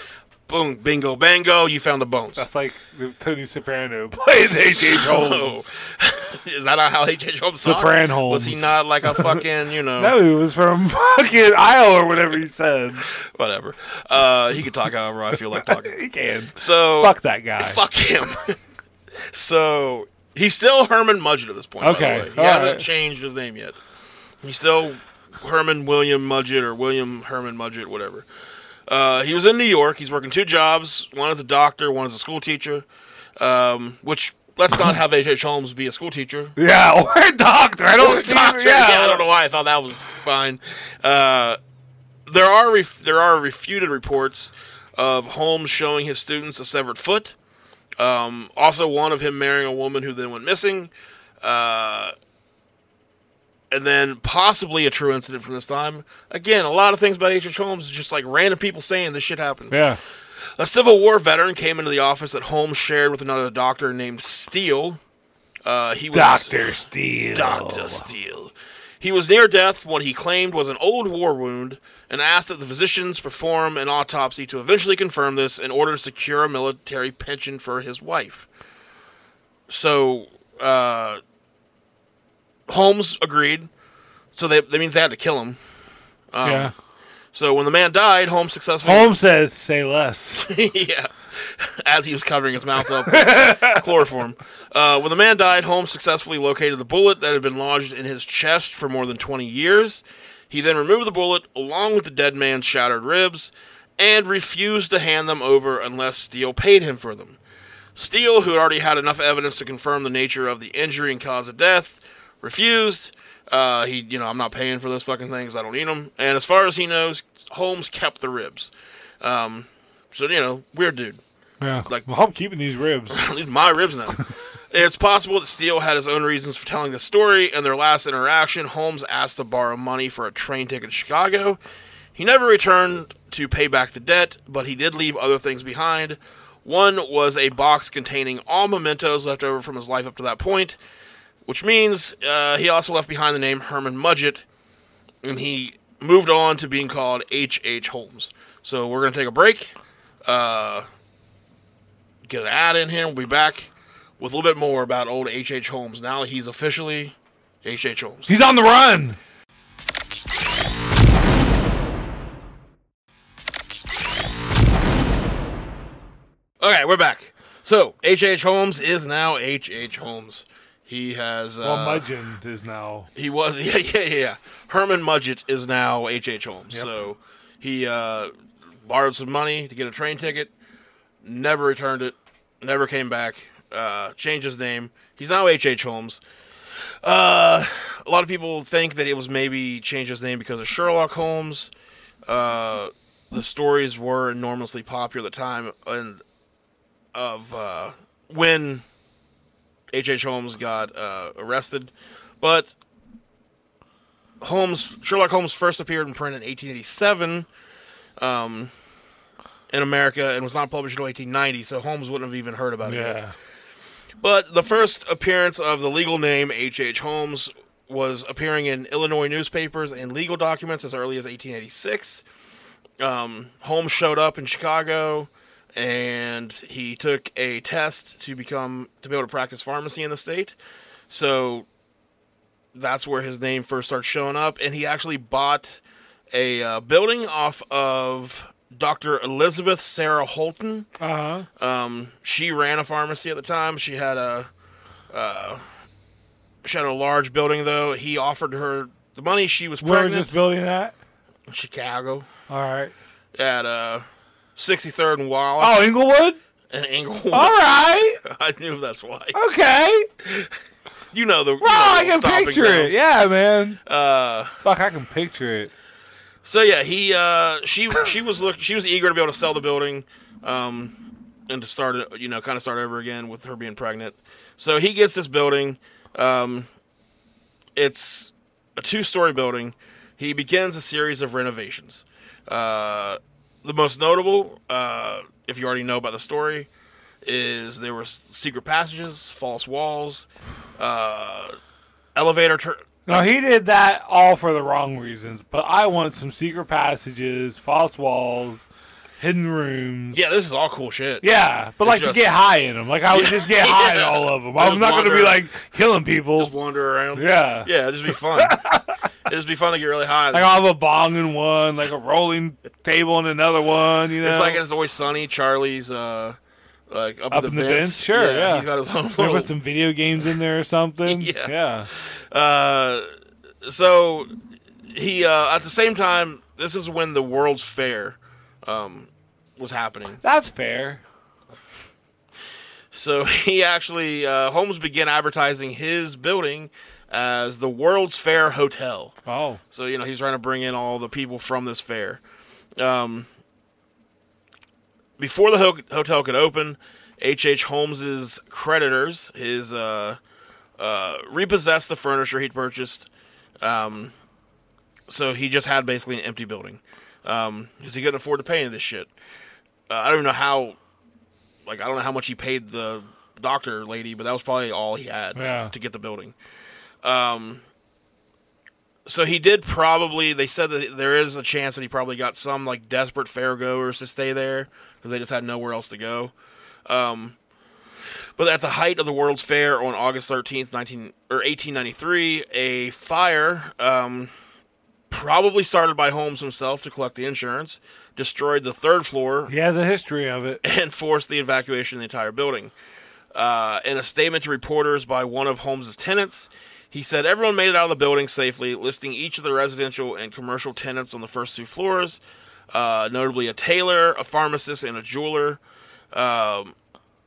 Boom, bingo, bango, you found the bones. That's like Tony Soprano playing H H. Holmes. Is that not how H H. Holmes talked? Sopran Holmes. Was he not like a fucking, you know... No, he was from fucking Iowa or whatever he said. Whatever. Uh, he can talk however I feel like talking. He can. So Fuck that guy. Fuck him. So, he's still Herman Mudgett at this point, Okay. by the way. He All hasn't right. changed his name yet. He's still Herman William Mudgett or William Herman Mudgett, whatever. Uh, he was in New York. He's working two jobs. One as a doctor, one as a school teacher. Um, which, let's not have H H. Holmes be a school teacher. Yeah, or a doctor. I don't Or a doctor. Yeah. Yeah, I don't know why I thought that was fine. Uh, there are ref- there are refuted reports of Holmes showing his students a severed foot. Um, also, one of him marrying a woman who then went missing. Uh, and then possibly a true incident from this time. Again, a lot of things about H H. Holmes is just like random people saying this shit happened. Yeah. A Civil War veteran came into the office that Holmes shared with another doctor named Steele. Uh, he was Doctor Steele. Doctor Steele. He was near death when he claimed was an old war wound and asked that the physicians perform an autopsy to eventually confirm this in order to secure a military pension for his wife. So, uh, Holmes agreed. So they, that means they had to kill him. Um, Yeah. So when the man died, Holmes successfully... Holmes said, say less. yeah. As he was covering his mouth up with chloroform. Uh, when the man died, Holmes successfully located the bullet that had been lodged in his chest for more than twenty years. He then removed the bullet along with the dead man's shattered ribs and refused to hand them over unless Steele paid him for them. Steele, who had already had enough evidence to confirm the nature of the injury and cause of death, refused. Uh, he, you know, I'm not paying for those fucking things. I don't need them. And as far as he knows, Holmes kept the ribs. Um, so, you know, weird dude. Yeah. Like- Well, I'm keeping these ribs. These are my ribs now. It's possible that Steele had his own reasons for telling the story. In their last interaction, Holmes asked to borrow money for a train ticket to Chicago. He never returned to pay back the debt, but he did leave other things behind. One was a box containing all mementos left over from his life up to that point, which means uh, he also left behind the name Herman Mudgett, and he moved on to being called H H. Holmes. So we're going to take a break, uh, get an ad in here, we'll be back with a little bit more about old H H. Holmes. Now that he's officially H H. Holmes. He's on the run. Okay, we're back. So, H H. Holmes is now H H. Holmes. He has... Uh, Well, Mudgeon is now. He was, yeah, yeah, yeah, yeah. Herman Mudgett is now H H. Holmes. Yep. So he uh, borrowed some money to get a train ticket, never returned it, never came back, uh, changed his name. He's now H H. Holmes. Uh, a lot of people think that it was maybe changed his name because of Sherlock Holmes. Uh, the stories were enormously popular at the time and of uh, when H H. Holmes got uh, arrested. But Holmes, Sherlock Holmes first appeared in print in eighteen eighty-seven um, in America and was not published until eighteen ninety, so Holmes wouldn't have even heard about it yet. Yeah. But the first appearance of the legal name H H. Holmes was appearing in Illinois newspapers and legal documents as early as eighteen eighty-six. Um, Holmes showed up in Chicago, and he took a test to become to be able to practice pharmacy in the state. So that's where his name first starts showing up, and he actually bought a uh, building off of Doctor Elizabeth Sarah Holton. Uh huh. Um, she ran a pharmacy at the time. She had a uh, she had a large building, though. He offered her the money. She was Where was pregnant. this building at? In Chicago All right. at uh, sixty-third and Wallace Oh, Inglewood? in Englewood. All right. I knew that's why. Okay. You know the. Well, you know I the can stomping picture grounds. it. Yeah, man. Uh, Fuck, I can picture it. so yeah, he uh, she she was look she was eager to be able to sell the building, um, and to start it, you know, kind of start over again with her being pregnant. So he gets this building. Um, it's a two-story building. He begins a series of renovations. Uh, the most notable, uh, if you already know about the story, is there were secret passages, false walls, uh, elevator. Tur- No, he did that all for the wrong reasons. But I want some secret passages, false walls, hidden rooms. Yeah, this is all cool shit. Yeah, but It's like just- to get high in them. Like I would just get high in Yeah. all of them. I I'm just not going to be wander- like killing people. Just wander around. Yeah. Yeah, it'd just be fun. It'd just be fun to get really high. Like I'll have a bong in one, like a rolling table in another one. You know, It's like It's Always Sunny. Charlie's uh, like up, up in in the, the vents. vents. Sure, yeah. He's got his own Maybe little. put some video games in there or something. Yeah. yeah. Uh, so he uh, at the same time, this is when the World's Fair um, was happening. That's fair. So he actually uh, Holmes began advertising his building as the World's Fair Hotel. Oh, So, you know, he's trying to bring in all the people from this fair. Um, before the ho- hotel could open, H H. Holmes's creditors, his uh, uh, repossessed the furniture he'd purchased. Um, so he just had basically an empty building. Um, because he couldn't afford to pay any of this shit. Uh, I don't even know how, like, I don't know how much he paid the doctor lady, but that was probably all he had Yeah. to get the building. Um, so he did probably, they said that there is a chance that he probably got some, like, desperate fairgoers to stay there because they just had nowhere else to go. Um, but at the height of the World's Fair on August thirteenth, nineteen or eighteen ninety-three, a fire, um, probably started by Holmes himself to collect the insurance, destroyed the third floor he has a history of it. and forced the evacuation of the entire building. Uh, in a statement to reporters by one of Holmes's tenants, he said everyone made it out of the building safely, listing each of the residential and commercial tenants on the first two floors, uh, notably a tailor, a pharmacist, and a jeweler. Um,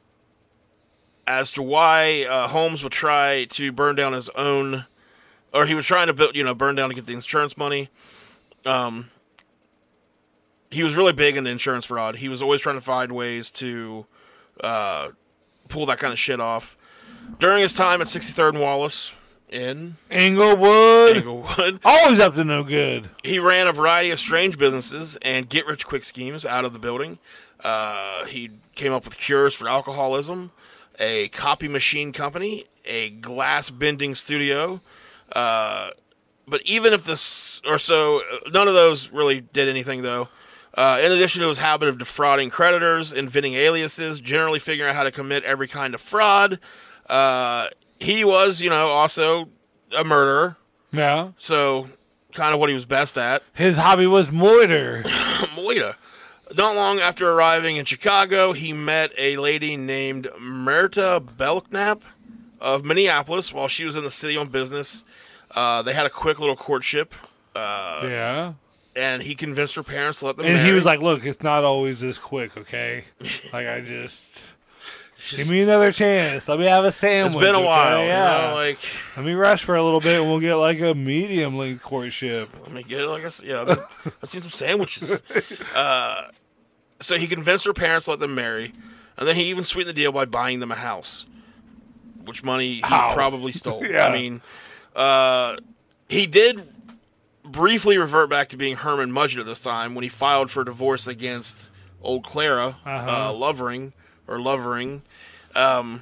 as to why uh, Holmes would try to burn down his own, or he was trying to build, you know, burn down to get the insurance money. Um, he was really big into insurance fraud. He was always trying to find ways to uh, pull that kind of shit off. During his time at sixty-third and Wallace in Englewood, Englewood, always up to no good. he ran a variety of strange businesses and get-rich-quick schemes out of the building. Uh, he came up with cures for alcoholism, a copy machine company, a glass-bending studio. Uh, but even if this, or so, none of those really did anything, though. Uh, in addition to his habit of defrauding creditors, inventing aliases, generally figuring out how to commit every kind of fraud, uh, he was, you know, also a murderer. Yeah. So, kind of what he was best at. His hobby was moiter. Moita. Not long after arriving in Chicago, he met a lady named Myrta Belknap of Minneapolis while she was in the city on business. Uh, they had a quick little courtship, uh, Yeah. and he convinced her parents to let them And marry. he was like, look, it's not always this quick, okay? Like, I just... Give me another chance. Let me have a sandwich. It's been a okay? while. Yeah. You know, like, Let me rest for a little bit, and we'll get like a medium length courtship. let me get it. Like I said, yeah, I've, I've seen some sandwiches. Uh, so he convinced her parents to let them marry, and then he even sweetened the deal by buying them a house, which money he How? probably stole. Yeah. I mean, uh, he did briefly revert back to being Herman Mudgett at this time when he filed for divorce against old Clara Uh-huh. uh, Lovering or Lovering. Um,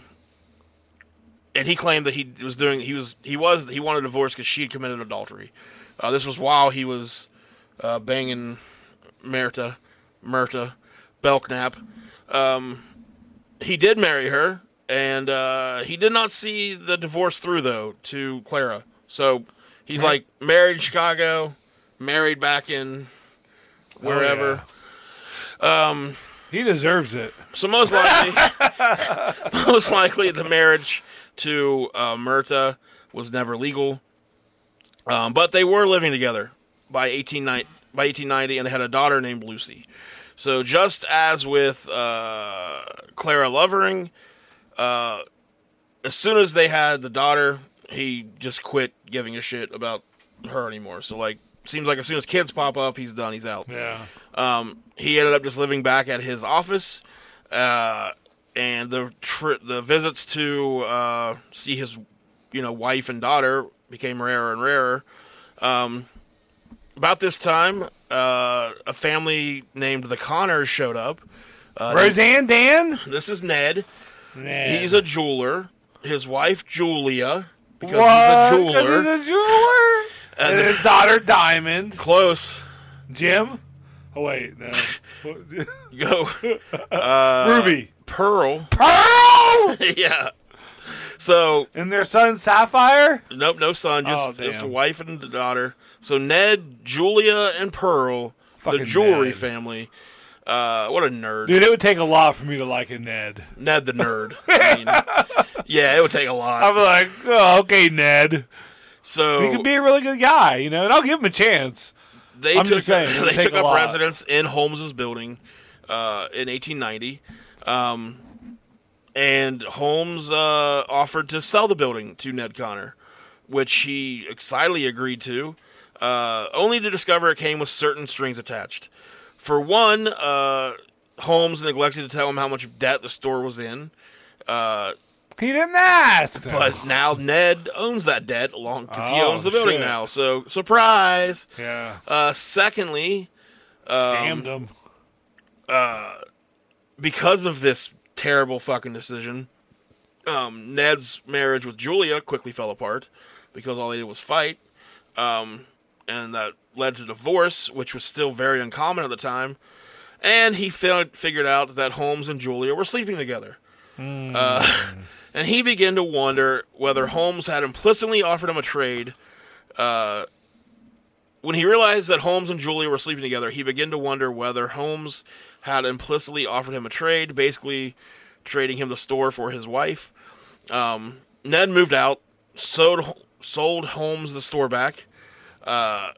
and he claimed that he was doing he was he was he wanted a divorce because she had committed adultery. Uh, this was while he was uh, banging Myrta Myrta Belknap. Um, he did marry her, and uh, he did not see the divorce through though to Clara. So he's Right. like married in Chicago, married back in wherever. Um, He deserves it. So most likely, most likely, the marriage to uh, Myrta was never legal, um, but they were living together by eighteen ninety, by eighteen ninety, and they had a daughter named Lucy. So just as with uh, Clara Lovering, uh, as soon as they had the daughter, he just quit giving a shit about her anymore. So like, seems like as soon as kids pop up, he's done. He's out. Yeah. Um, he ended up just living back at his office, uh, and the tri- the visits to uh, see his, you know, wife and daughter became rarer and rarer. Um, about this time, uh, a family named the Connors showed up. Uh, Roseanne Dan? This is Ned. Ned. He's a jeweler. His wife Julia, because What? he's a jeweler. 'Cause he's a jeweler? And And the- his daughter Diamond. Close. Jim? Oh wait, no. Go. Uh, Ruby. Pearl. Pearl. Yeah. So And their son Sapphire. nope, no son, just Oh, just a damn. wife and a daughter. So Ned, Julia, and Pearl, Fucking the jewelry Ned. family. Uh, what a nerd. Dude, it would take a lot for me to like a Ned. Ned the nerd. I mean, yeah, it would take a lot. I'm like, oh, okay, Ned. So He could be a really good guy, you know, and I'll give him a chance. they I'm took just saying, it would they take took a up lot. residence in Holmes's building uh, in eighteen ninety, um, and Holmes uh, offered to sell the building to Ned Connor, which he excitedly agreed to, uh, only to discover it came with certain strings attached. For one, uh, Holmes neglected to tell him how much debt the store was in. Uh, He didn't ask. But now Ned owns that debt along because he Oh, owns the building shit. now. So surprise. Yeah. Uh, secondly, Scammed him. because of this terrible fucking decision, um, Ned's marriage with Julia quickly fell apart because all they did was fight, um, and that led to divorce, which was still very uncommon at the time. And he fi- figured out that Holmes and Julia were sleeping together. Uh, and he began to wonder whether Holmes had implicitly offered him a trade. Uh, when he realized that Holmes and Julia were sleeping together, he began to wonder whether Holmes had implicitly offered him a trade, basically trading him the store for his wife. Um, Ned moved out, sold, sold Holmes the store back, uh,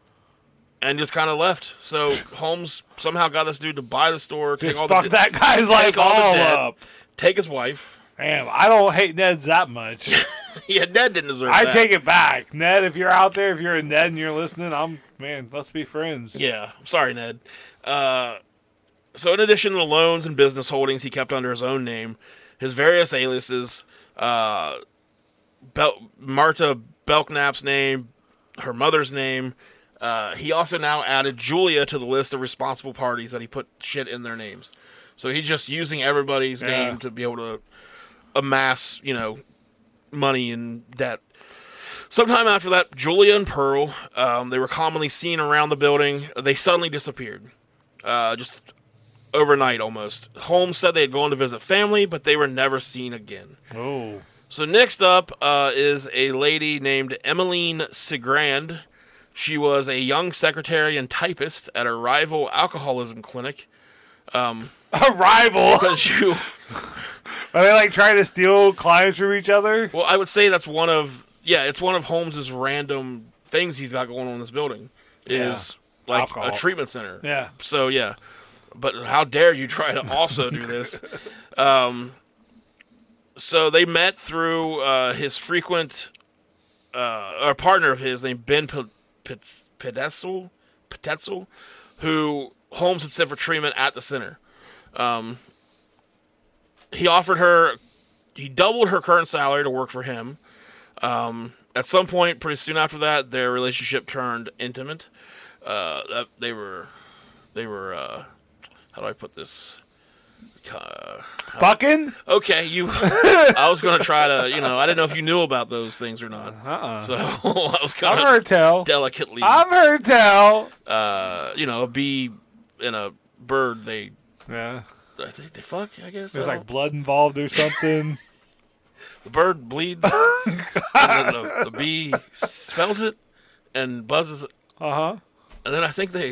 and just kind of left. So Holmes somehow got this dude to buy the store, take Just all fuck the that guy's life all the all debt. up. take his wife. Damn, I don't hate Ned's that much. Yeah, Ned didn't deserve I that. take it back. Ned, if you're out there, if you're a Ned and you're listening, I'm, man, let's be friends. Yeah, I'm sorry, Ned. Uh, so, in addition to the loans and business holdings he kept under his own name, his various aliases, uh, Bel- Marta Belknap's name, her mother's name, uh, he also now added Julia to the list of responsible parties that he put shit in their names. So he's just using everybody's Yeah. name to be able to amass, you know, money and debt. Sometime after that, Julia and Pearl, um, they were commonly seen around the building. They suddenly disappeared. Uh, just overnight, almost. Holmes said they had gone to visit family, but they were never seen again. Oh. So next up uh, is a lady named Emmeline Sigrand. She was a young secretary and typist at a rival alcoholism clinic. A rival. Because you, Are they like trying to steal clients from each other? well, I would say that's one of, yeah, it's one of Holmes's random things he's got going on in this building. Is like Alcohol. a treatment center. Yeah. So yeah, but how dare you try to also do this? Um, so they met through uh, his frequent, uh, or partner of his named Ben P- Pitz- Pedetzel, Pedetzel, who Holmes had sent for treatment at the center. Um, he offered her, he doubled her current salary to work for him. Um, at some point, pretty soon after that, their relationship turned intimate. Uh, that they were, they were. Uh, how do I put this? Uh, Fucking? okay, you. I was gonna try to, you know, I didn't know if you knew about those things or not. Uh-uh. So I was I've kind of heard tell. delicately, I've heard tell. uh, you know, a bee and a bird. They, Yeah. I think they fuck. I guess There's I like don't- blood involved or something. the bird bleeds, and then the, the bee smells it and buzzes it, Uh and then I think they.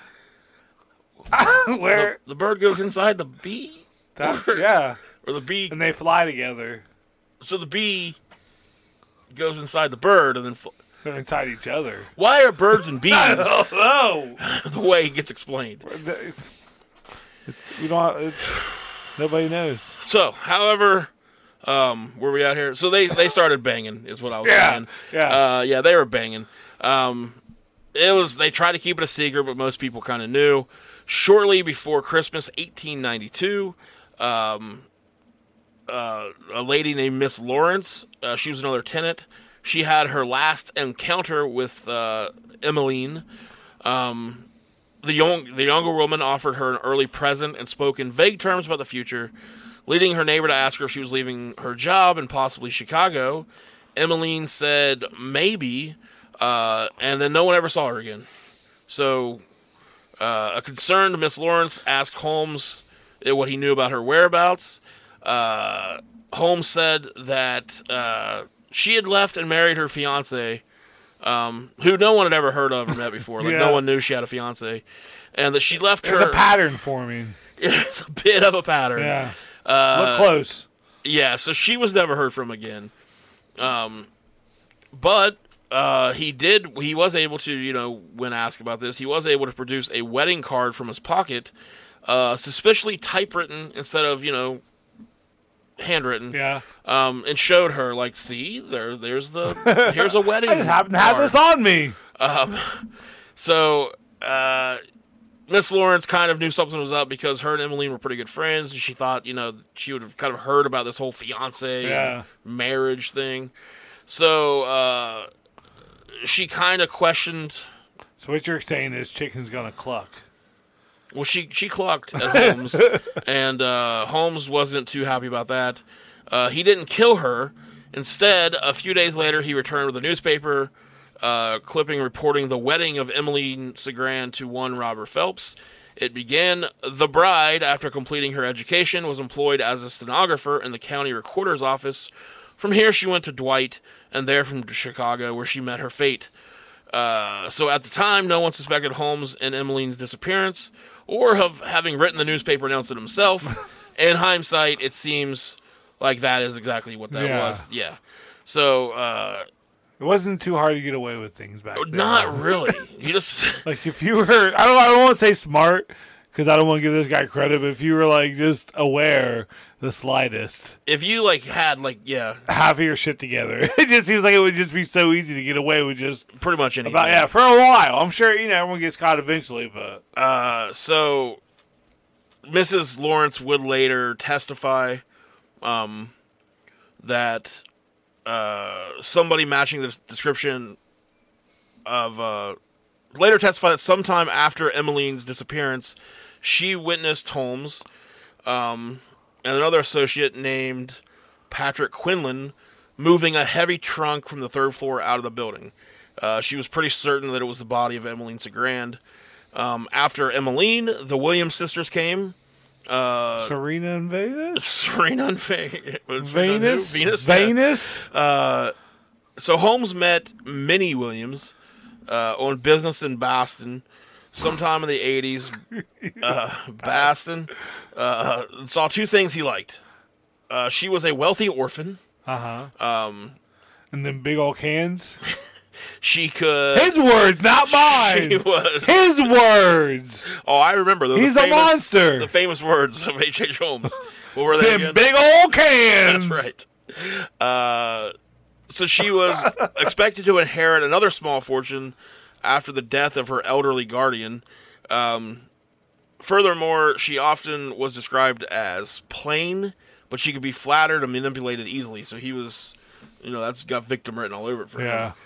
huh. Where? The, the bird goes inside the bee, That, yeah. or the bee. And they fly together. So the bee goes inside the bird, and then fl- They're inside each other. why are birds and bees Oh. the way it gets explained? It's, it's, we don't. It's, nobody knows. So, however, um, where we at here? So they they started banging, is what I was Yeah, saying. yeah. uh, yeah, they were banging. Um, it was they tried to keep it a secret, but most people kind of knew. Shortly before Christmas, eighteen ninety-two, um, uh, a lady named Miss Lawrence, uh, she was another tenant. She had her last encounter with uh, Emmeline. Um, the young the younger woman offered her an early present and spoke in vague terms about the future, leading her neighbor to ask her if she was leaving her job and possibly Chicago. Emmeline said maybe, uh, and then no one ever saw her again. So Uh, a concerned Miss Lawrence asked Holmes what he knew about her whereabouts. Uh, Holmes said that uh, she had left and married her fiance, um, who no one had ever heard of or met before. Like Yeah. no one knew she had a fiance, and that she left There's her. a pattern forming. It's a bit of a pattern. Yeah. Uh, Look close. Yeah, so she was never heard from again. Um, but uh, he did. He was able to, you know, when asked about this, he was able to produce a wedding card from his pocket, uh, suspiciously typewritten instead of, you know, handwritten. Yeah. Um, and showed her, like, see, there, there's the here's a wedding. I just happen to have card. this on me. So, uh, Miss Lawrence kind of knew something was up because her and Emmeline were pretty good friends, and she thought, you know, she would have kind of heard about this whole fiance Yeah. marriage thing. So, uh, she kind of questioned. So what you're saying is chicken's gonna cluck. Well, she she clucked at Holmes, and uh, Holmes wasn't too happy about that. Uh, he didn't kill her. Instead, a few days later, he returned with a newspaper uh, clipping reporting the wedding of Emmeline Cigrand to one Robert Phelps. It began, the bride, after completing her education, was employed as a stenographer in the county recorder's office. From here, she went to Dwight, and there from to Chicago, where she met her fate. Uh, so at the time, no one suspected Holmes and Emmeline's disappearance, or of having written the newspaper announced it himself. In hindsight, it seems like that is exactly what that Yeah. was. Yeah. So, uh, It wasn't too hard to get away with things back then. not really. You just Like if you were, I don't, I don't want to say smart because I don't want to give this guy credit, but if you were like just aware, the slightest, if you like had like yeah, half of your shit together, it just seems like it would just be so easy to get away with just pretty much anything. about yeah for a while. I'm sure you know everyone gets caught eventually, but Uh, so Missus Lawrence would later testify, um, that uh somebody matching the description of uh later testified that sometime after Emmeline's disappearance, she witnessed Holmes, um, and another associate named Patrick Quinlan moving a heavy trunk from the third floor out of the building. Uh, she was pretty certain that it was the body of Emmeline Cigrand. Um, after Emmeline, the Williams sisters came. Uh, Serena and Venus, Serena and Ve- Venus, Venus. yeah. Venus. So Holmes met Minnie Williams uh, on business in Boston sometime in the eighties. Uh, Boston uh, saw two things he liked. Uh, she was a wealthy orphan. Uh huh. Um, and then big old cans. She could. His words, not mine. She was. His words. Oh, I remember those. He's the a famous, monster. The famous words of H H. Holmes. What were they Them again? big old cans. That's right. Uh, so she was expected to inherit another small fortune after the death of her elderly guardian. Um, furthermore, she often was described as plain, but she could be flattered and manipulated easily. So he was, you know, that's got victim written all over it for Yeah. him.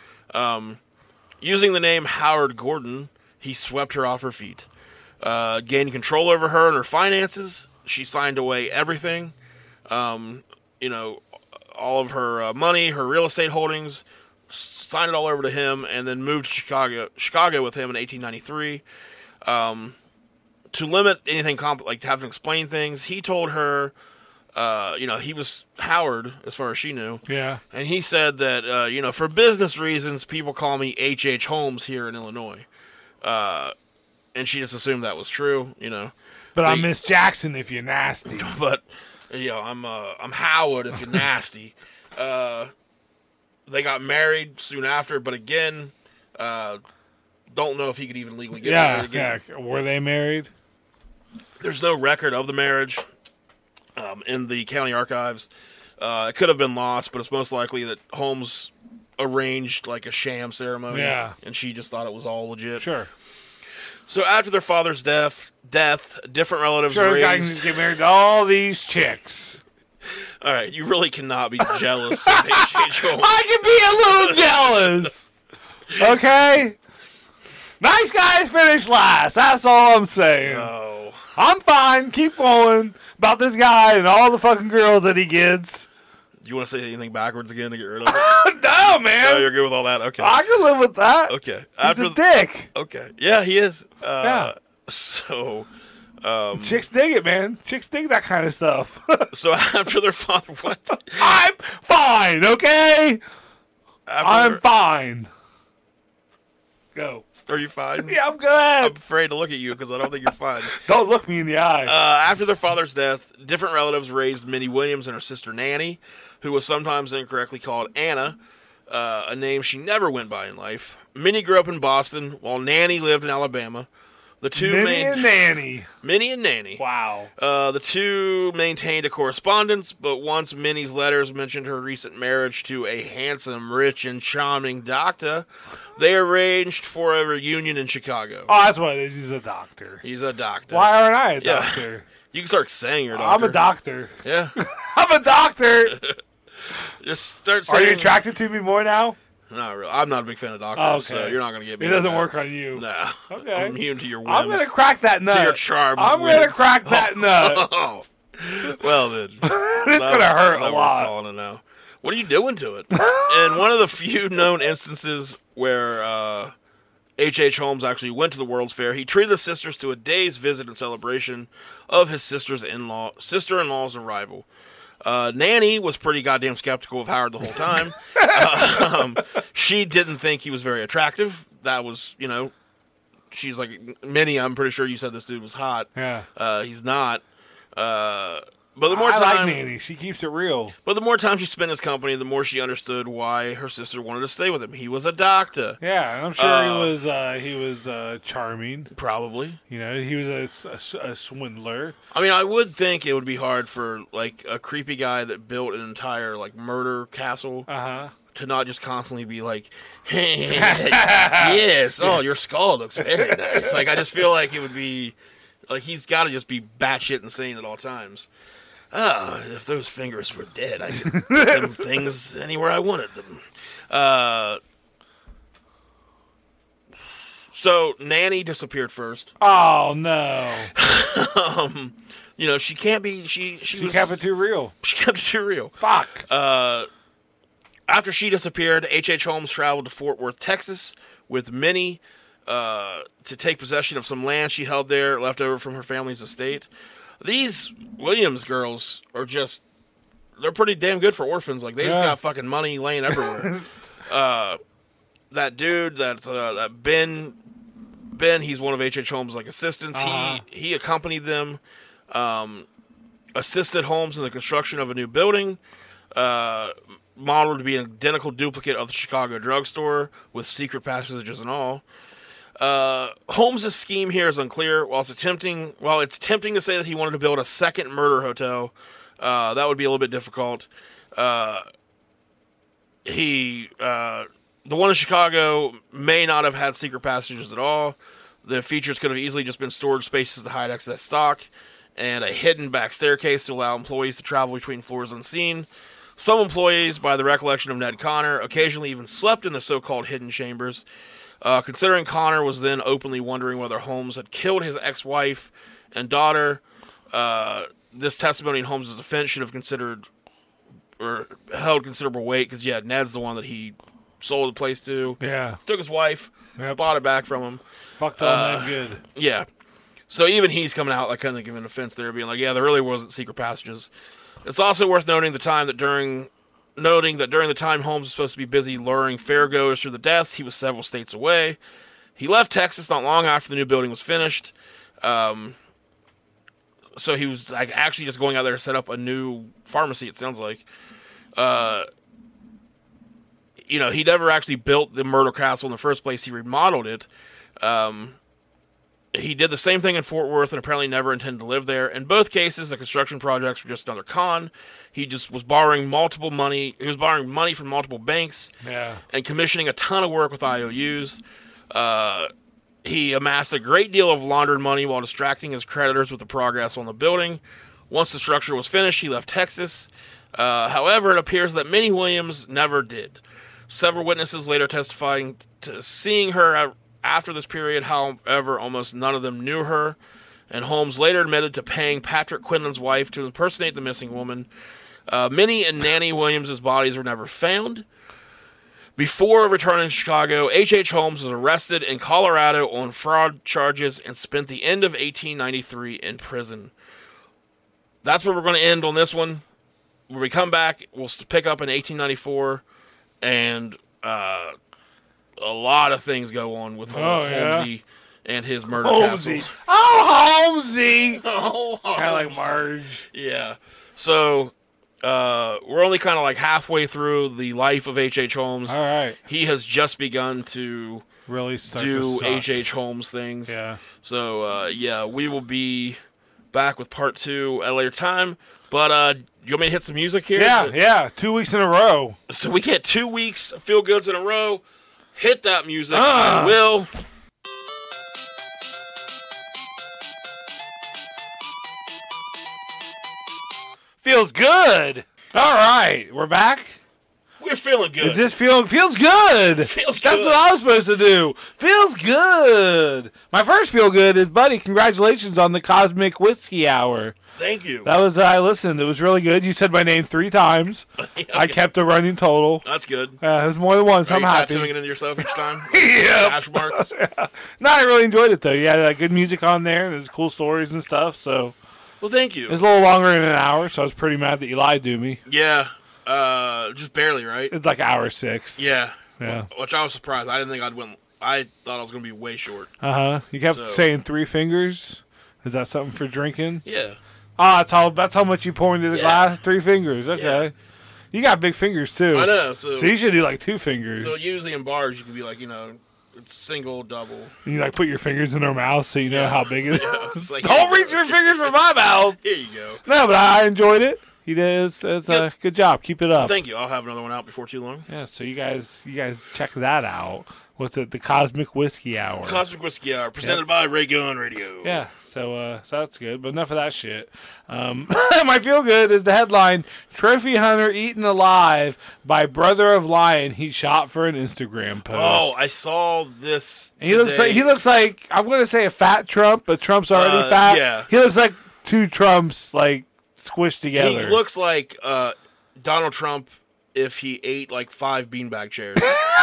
Using the name Howard Gordon, he swept her off her feet. Uh, gained control over her and her finances. She signed away everything. Um, you know, all of her uh, money, her real estate holdings, signed it all over to him, and then moved to Chicago, Chicago with him in eighteen ninety-three. Um, to limit anything comp- like having to explain things, he told her, uh, you know, he was Howard as far as she knew. Yeah. And he said that, uh, you know, for business reasons, people call me H H. Holmes here in Illinois. Uh, and she just assumed that was true, you know. But I'm They- Miss Jackson if you're nasty. But, you know, I'm uh, I'm Howard if you're nasty. uh, they got married soon after, but again, uh, don't know if he could even legally get Yeah, married again. yeah. Were they married? There's no record of the marriage um, in the county archives. Uh, it could have been lost, but it's most likely that Holmes arranged like a sham ceremony, Yeah. and she just thought it was all legit. Sure. So after their father's death, death, different relatives Sure, this guy can raised. just get married to all these chicks. All right, you really cannot be jealous of H H. Holmes. I can be a little jealous. Okay? Nice guys finish last. That's all I'm saying. Oh, I'm fine. Keep going about this guy and all the fucking girls that he gets. you want to say anything backwards again to get rid of it? No, No, man. you're good with all that. Okay. I can live with that. Okay. He's After a the, dick. okay. Yeah, he is. Uh, Yeah. So, Chicks dig it, man. Chicks dig that kind of stuff. so after their father, what? I'm fine, okay? After I'm their- fine. Go. Are you fine? Yeah, I'm good. I'm afraid to look at you because I don't think you're fine. Don't look me in the eye. Uh, after their father's death, different relatives raised Minnie Williams and her sister Nanny, who was sometimes incorrectly called Anna, uh, a name she never went by in life. Minnie grew up in Boston, while Nanny lived in Alabama. The two Minnie main- and Nanny. Minnie and Nanny. Wow. Uh, the two maintained a correspondence, but once Minnie's letters mentioned her recent marriage to a handsome, rich, and charming doctor, they arranged for a reunion in Chicago. Oh, that's what it is. He's a doctor. He's a doctor. Why aren't I a Yeah. doctor? You can start saying you're a doctor. I'm a doctor. Yeah. I'm a doctor. Just start Are saying. you attracted to me more now? Not really. I'm not a big fan of doctors, Oh, okay. so you're not going to get me. It on doesn't that. work on you. Nah. Okay. I'm immune to your whims. I'm gonna crack that nut. To your charms. I'm gonna whims. crack that nut. Oh. Well then. It's That- gonna hurt that a we're lot. calling it now. What are you doing to it? In one of the few known instances where uh, H H. Holmes actually went to the World's Fair, he treated the sisters to a day's visit and celebration of his sister's in-law, sister-in-law's arrival. Uh, Nanny was pretty goddamn skeptical of Howard the whole time. um, she didn't think he was very attractive. That was, you know, she's like, Minnie, I'm pretty sure you said this dude was hot. Yeah. Uh, he's not. Uh, but the more I time, like Nanny. She keeps it real. but the more time she spent in his company, the more she understood why her sister wanted to stay with him. He was a doctor, Yeah, and I'm sure Uh, he was. Uh, he was uh, charming. probably. You know, he was a, a, a swindler. I mean, I would think it would be hard for like a creepy guy that built an entire like murder castle Uh huh. to not just constantly be like, yes, oh, your skull looks very nice. Like, I just feel like it would be, like, he's got to just be batshit insane at all times. Ah, if those fingers were dead, I could put them things anywhere I wanted them. Uh, so, Nanny disappeared first. Oh no! um, you know, she can't be, she, she, She was, kept it too real. she kept it too real. Fuck. Uh, after she disappeared, H H. Holmes traveled to Fort Worth, Texas, with Minnie uh, to take possession of some land she held there, left over from her family's estate. These Williams girls are just, they're pretty damn good for orphans. Like, they just Yeah. got fucking money laying everywhere. uh, that dude, that, uh, that Ben, Ben, he's one of H H. Holmes' like assistants. Uh-huh. He he accompanied them, um, assisted Holmes in the construction of a new building, uh, modeled to be an identical duplicate of the Chicago drugstore with secret passages and all. Uh, Holmes' scheme here is unclear. While it's attempting, while it's tempting to say that he wanted to build a second murder hotel, uh, that would be a little bit difficult. Uh, he, uh, the one in Chicago may not have had secret passages at all. The features could have easily just been storage spaces to hide excess stock, and a hidden back staircase to allow employees to travel between floors unseen. Some employees, by the recollection of Ned Connor, occasionally even slept in the so-called hidden chambers. Uh, considering Connor was then openly wondering whether Holmes had killed his ex-wife and daughter, uh, this testimony in Holmes' defense should have considered or held considerable weight because, yeah, Ned's the one that he sold the place to, Yeah. took his wife, Yep. bought it back from him. Fucked on Uh, that good. Yeah. So even he's coming out like kind of giving offense there, being like, yeah, there really wasn't secret passages. It's also worth noting the time that during noting that during the time Holmes was supposed to be busy luring fairgoers through the deaths, he was several states away. He left Texas not long after the new building was finished. Um, so he was like actually just going out there to set up a new pharmacy, it sounds like. Uh, you know, he never actually built the Myrtle Castle in the first place. He remodeled it. Um, he did the same thing in Fort Worth and apparently never intended to live there. In both cases, the construction projects were just another con. He just was borrowing multiple money. He was borrowing money from multiple banks Yeah. and commissioning a ton of work with I O Us. Uh, he amassed a great deal of laundered money while distracting his creditors with the progress on the building. Once the structure was finished, he left Texas. Uh, however, it appears that Minnie Williams never did. Several witnesses later testifying to seeing her at, after this period, however, almost none of them knew her. And Holmes later admitted to paying Patrick Quinlan's wife to impersonate the missing woman. Uh, Minnie and Nanny Williams' bodies were never found. Before returning to Chicago, H H. Holmes was arrested in Colorado on fraud charges and spent the end of eighteen ninety-three in prison. That's where we're going to end on this one. When we come back, we'll pick up in eighteen ninety-four, and uh, a lot of things go on with Oh, yeah. Holmesy and his murder Holmesy. castle. Oh, Holmesy! Oh, Kind of like Marge. Yeah. So, uh, we're only kind of like halfway through the life of H H. Holmes. All right. He has just begun to Really start to do suck. H H. Holmes things. Yeah. So, uh, yeah, we will be back with part two at a later time. But, uh, you want me to hit some music here? Yeah, yeah. Two weeks in a row. So we get two weeks feel goods in a row. Hit that music. Ah. I will. Feels good. All right, we're back. We're feeling good. It just feel feels good. Feels That's good. what I was supposed to do. Feels good. My first feel good is, buddy. Congratulations on the Cosmic Whiskey Hour. Thank you. That was I listened. It was really good. You said my name three times. Okay. I kept a running total. That's good. Uh, it was more than once. Are I'm you happy. tattooing it into yourself each time? Yep. Hash marks? No, I really enjoyed it though. You had like, good music on there. And there's cool stories and stuff. So Well, thank you. it was a little longer than an hour. So I was pretty mad that you lied to me. Yeah. Uh, just barely, right? It's like hour six. Yeah. Yeah. Which I was surprised. I didn't think I'd win. I thought I was going to be way short. Uh huh. You kept So- saying three fingers. Is that something for drinking? Yeah. Ah, that's how that's how much you pour into the Yeah. glass. Three fingers. Okay. Yeah. You got big fingers too. I know. So, So you should do like two fingers. so usually in bars, you can be like, you know, it's single, double. And you like put your fingers in their mouth so you know Yeah. how big it is. Yeah, it's like, Don't here you reach go. your fingers for my mouth. Here you go. No, but I enjoyed it. He did. It's, it's a Good. good job. Keep it up. Thank you. I'll have another one out before too long. Yeah. So you guys, you guys check that out. What's it? The Cosmic Whiskey Hour. Cosmic Whiskey Hour, presented by Ray Gun Radio. Yeah, so uh, so that's good, but enough of that shit. Um, my feel good is the headline: Trophy Hunter Eaten Alive by Brother of Lion He Shot for an Instagram post. Oh, I saw this. And he looks today. like he looks like I'm gonna say a fat Trump, but Trump's already Uh, fat. yeah. He looks like two Trumps like squished together. He looks like uh, Donald Trump if he ate like five beanbag chairs.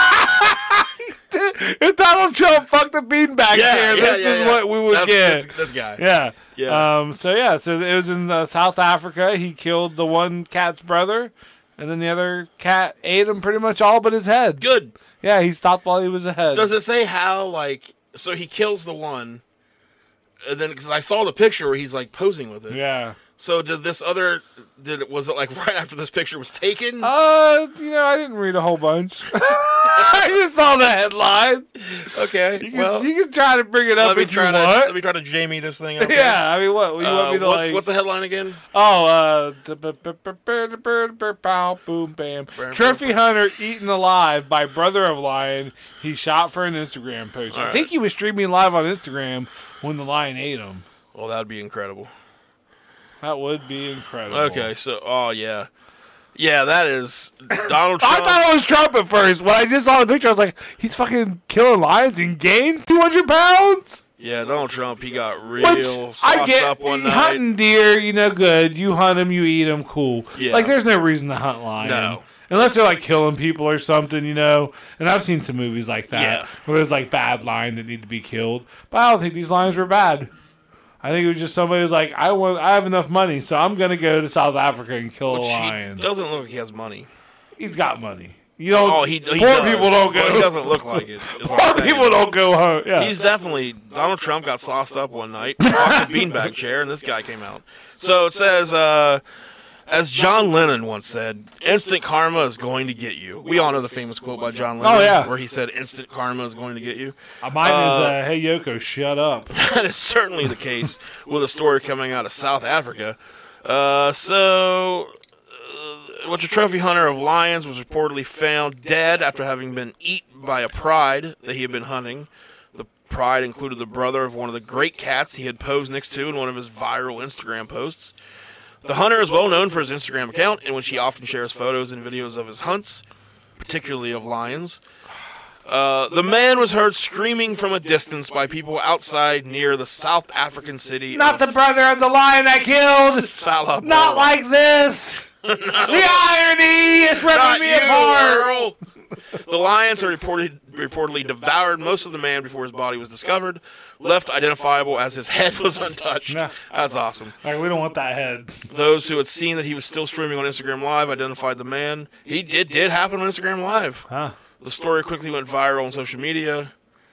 If Donald Trump fucked the beanbag chair, this is what we would That's, get. This, this guy. Yeah. Yeah. Um, so yeah, so it was in uh, South Africa. He killed the one cat's brother, and then the other cat ate him pretty much all but his head. Good. Yeah, he stopped while he was ahead. Does it say how, like, so he kills the one, and then, because I saw the picture where he's, like, posing with it. Yeah. So did this other, did it, was it, like, right after this picture was taken? Uh, you know, I didn't read a whole bunch. I just saw the headline. Okay, You can, well, you can try to bring it up let me if you try to, want. let me try to Jamie this thing up. Yeah, I mean, what? You Uh, want me to what's, like? what's the headline again? Oh, uh, pow, boom, bam. Trophy Hunter Eaten Alive by Brother of Lion. He shot for an Instagram post. I right. think he was streaming live on Instagram when the lion ate him. Well, that would be incredible. That would be incredible. Okay, so, oh, yeah. Yeah, that is Donald I Trump. thought it was Trump at first. When I just saw the picture, I was like, he's fucking killing lions and gained two hundred pounds? Yeah, Donald Trump, he got real Which sauced I get. up one night. Hunting deer, you know, good. You hunt them, you eat them, cool. Yeah. Like, there's no reason to hunt lion. No. Unless they're, like, killing people or something, you know. And I've seen some movies like that. Yeah. Where there's, like, bad lion that need to be killed. But I don't think these lions were bad. I think it was just somebody who was like, I want, I have enough money, so I'm going to go to South Africa and kill Which a he lion. doesn't look like he has money. He's got money. You don't. Oh, he, he poor does, people don't but go. He doesn't look like it. is what I'm Poor saying. people don't go home. Yeah. He's definitely Donald Trump got sauced up one night, walked a beanbag chair, and this guy came out. So it says, uh, as John Lennon once said, "Instant karma is going to get you." We all know the famous quote by John Lennon, Oh, yeah. where he said, "Instant karma is going to get you." Uh, Mine is, Uh, uh, hey, Yoko, shut up. That is certainly the case with a story coming out of South Africa. Uh, so, uh, which a trophy hunter of lions was reportedly found dead after having been eaten by a pride that he had been hunting. The pride included the brother of one of the great cats he had posed next to in one of his viral Instagram posts. The hunter is well known for his Instagram account, in which he often shares photos and videos of his hunts, particularly of lions. Uh, the man was heard screaming from a distance by people outside near the South African city Not of the brother of the lion I killed. Salabo. Not like this. The irony is ripping Not me you, apart. Earl. The lions are reported, reportedly devoured most of the man before his body was discovered, left identifiable as his head was untouched. Yeah. That's awesome. Like, we don't want that head. Those who had seen that he was still streaming on Instagram Live identified the man. He did did happen on Instagram Live. Huh. The story quickly went viral on social media.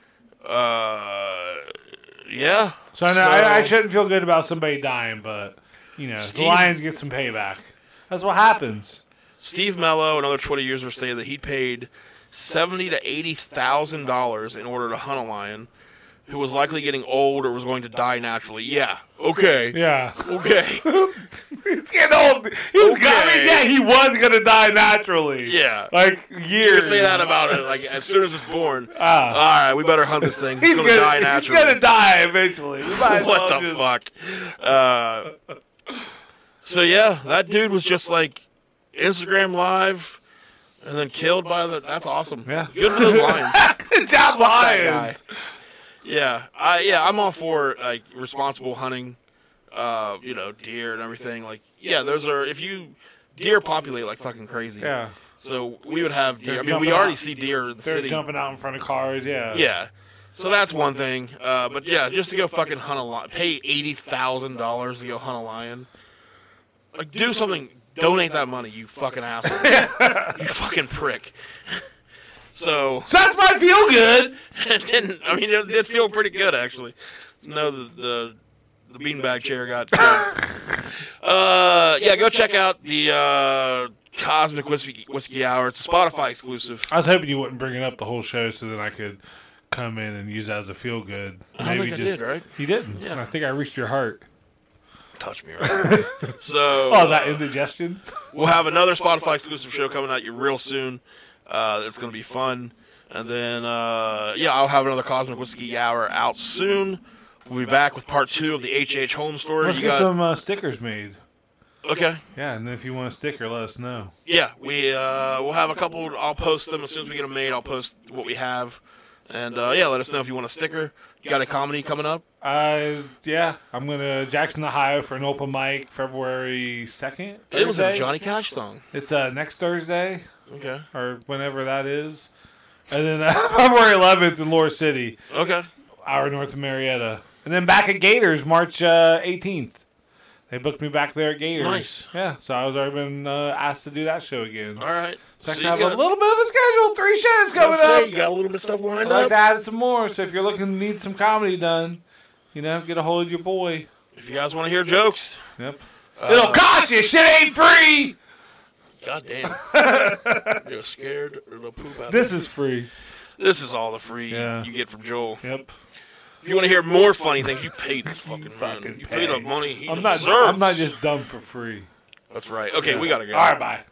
Uh, yeah. So, I, know, I, I shouldn't feel good about somebody dying, but, you know, Steve- the Lions get some payback. That's what happens. Steve Mello, another Twitter user, stated that he paid seventy to eighty thousand dollars in order to hunt a lion, who was likely getting old or was going to die naturally. Yeah. Okay. Yeah. Okay. He's getting old. He's Okay. got, I mean, yeah, he was going to die naturally. Yeah. Like, You years. can say that about it. Like as soon as it's born. Ah. All right, we better hunt this thing. It's He's going gonna, to die he's naturally. gonna die eventually. We might as What well the just- fuck? Uh, so yeah, that dude was just like Instagram Live, and then killed by the. That's awesome. Yeah. Good for those lions. Good job, that Lions. Yeah, I yeah, I'm all for like responsible hunting. Uh, you know, deer and everything. Like, yeah, those are if you deer populate like fucking crazy. Yeah. So we would have deer. They're I mean, we jumping already out. see deer in the They're city. jumping out in front of cars. Yeah. Yeah. So that's one thing. Uh, but yeah, just to go fucking hunt a lion, pay eighty thousand dollars to go hunt a lion. Like, do something. Donate that money, you fucking asshole. You fucking prick. So So that's my feel good. it didn't. I mean, it did feel pretty good actually. No, the the, the beanbag chair got. uh, yeah, go check out the uh, Cosmic Whiskey Whiskey Hour. It's a Spotify exclusive. I was hoping you wouldn't bring it up the whole show, so then I could come in and use that as a feel good. I don't think I did, right? You didn't. Yeah. I think I reached your heart. Touch me right. So Oh, is that indigestion? we'll have another Spotify exclusive show coming at you real soon. Uh, it's going to be fun. And then, uh, yeah, I'll have another Cosmic Whiskey Hour out soon. We'll be back with part two of the H H Holmes story. Let's You get got, some uh, stickers made. okay. Yeah, and then if you want a sticker, let us know. Yeah, we, uh, we'll have a couple. I'll post them as soon as we get them made. I'll post what we have. And, uh, yeah, let us know if you want a sticker. You got a comedy coming up? Uh, yeah, I'm gonna Jackson, Ohio for an open mic February second. It was a Johnny Cash song. It's uh next Thursday Okay. or whenever that is, and then uh, February eleventh in Lower City, Okay. hour north of Marietta, and then back at Gators March uh, eighteenth. They booked me back there at Gators. Nice. Yeah, so I was already been uh, asked to do that show again. All right. So I So actually have you a got- little bit of a schedule, three shows coming Let's say up. You got a little bit of stuff I'd lined like up. to add some more, so if you're looking to need some comedy done, you know, get a hold of your boy. If you guys want to hear jokes, Yep. It'll cost you. Shit ain't free. God damn. You're scared or the poop out This is free. This is all the free Yeah. you get from Joel. Yep. If you want to hear more funny things, you pay this fucking man. fucking You pay the pay. money he I'm not. deserves. I'm not just dumb for free. That's right. Okay, we gotta go. All right, bye.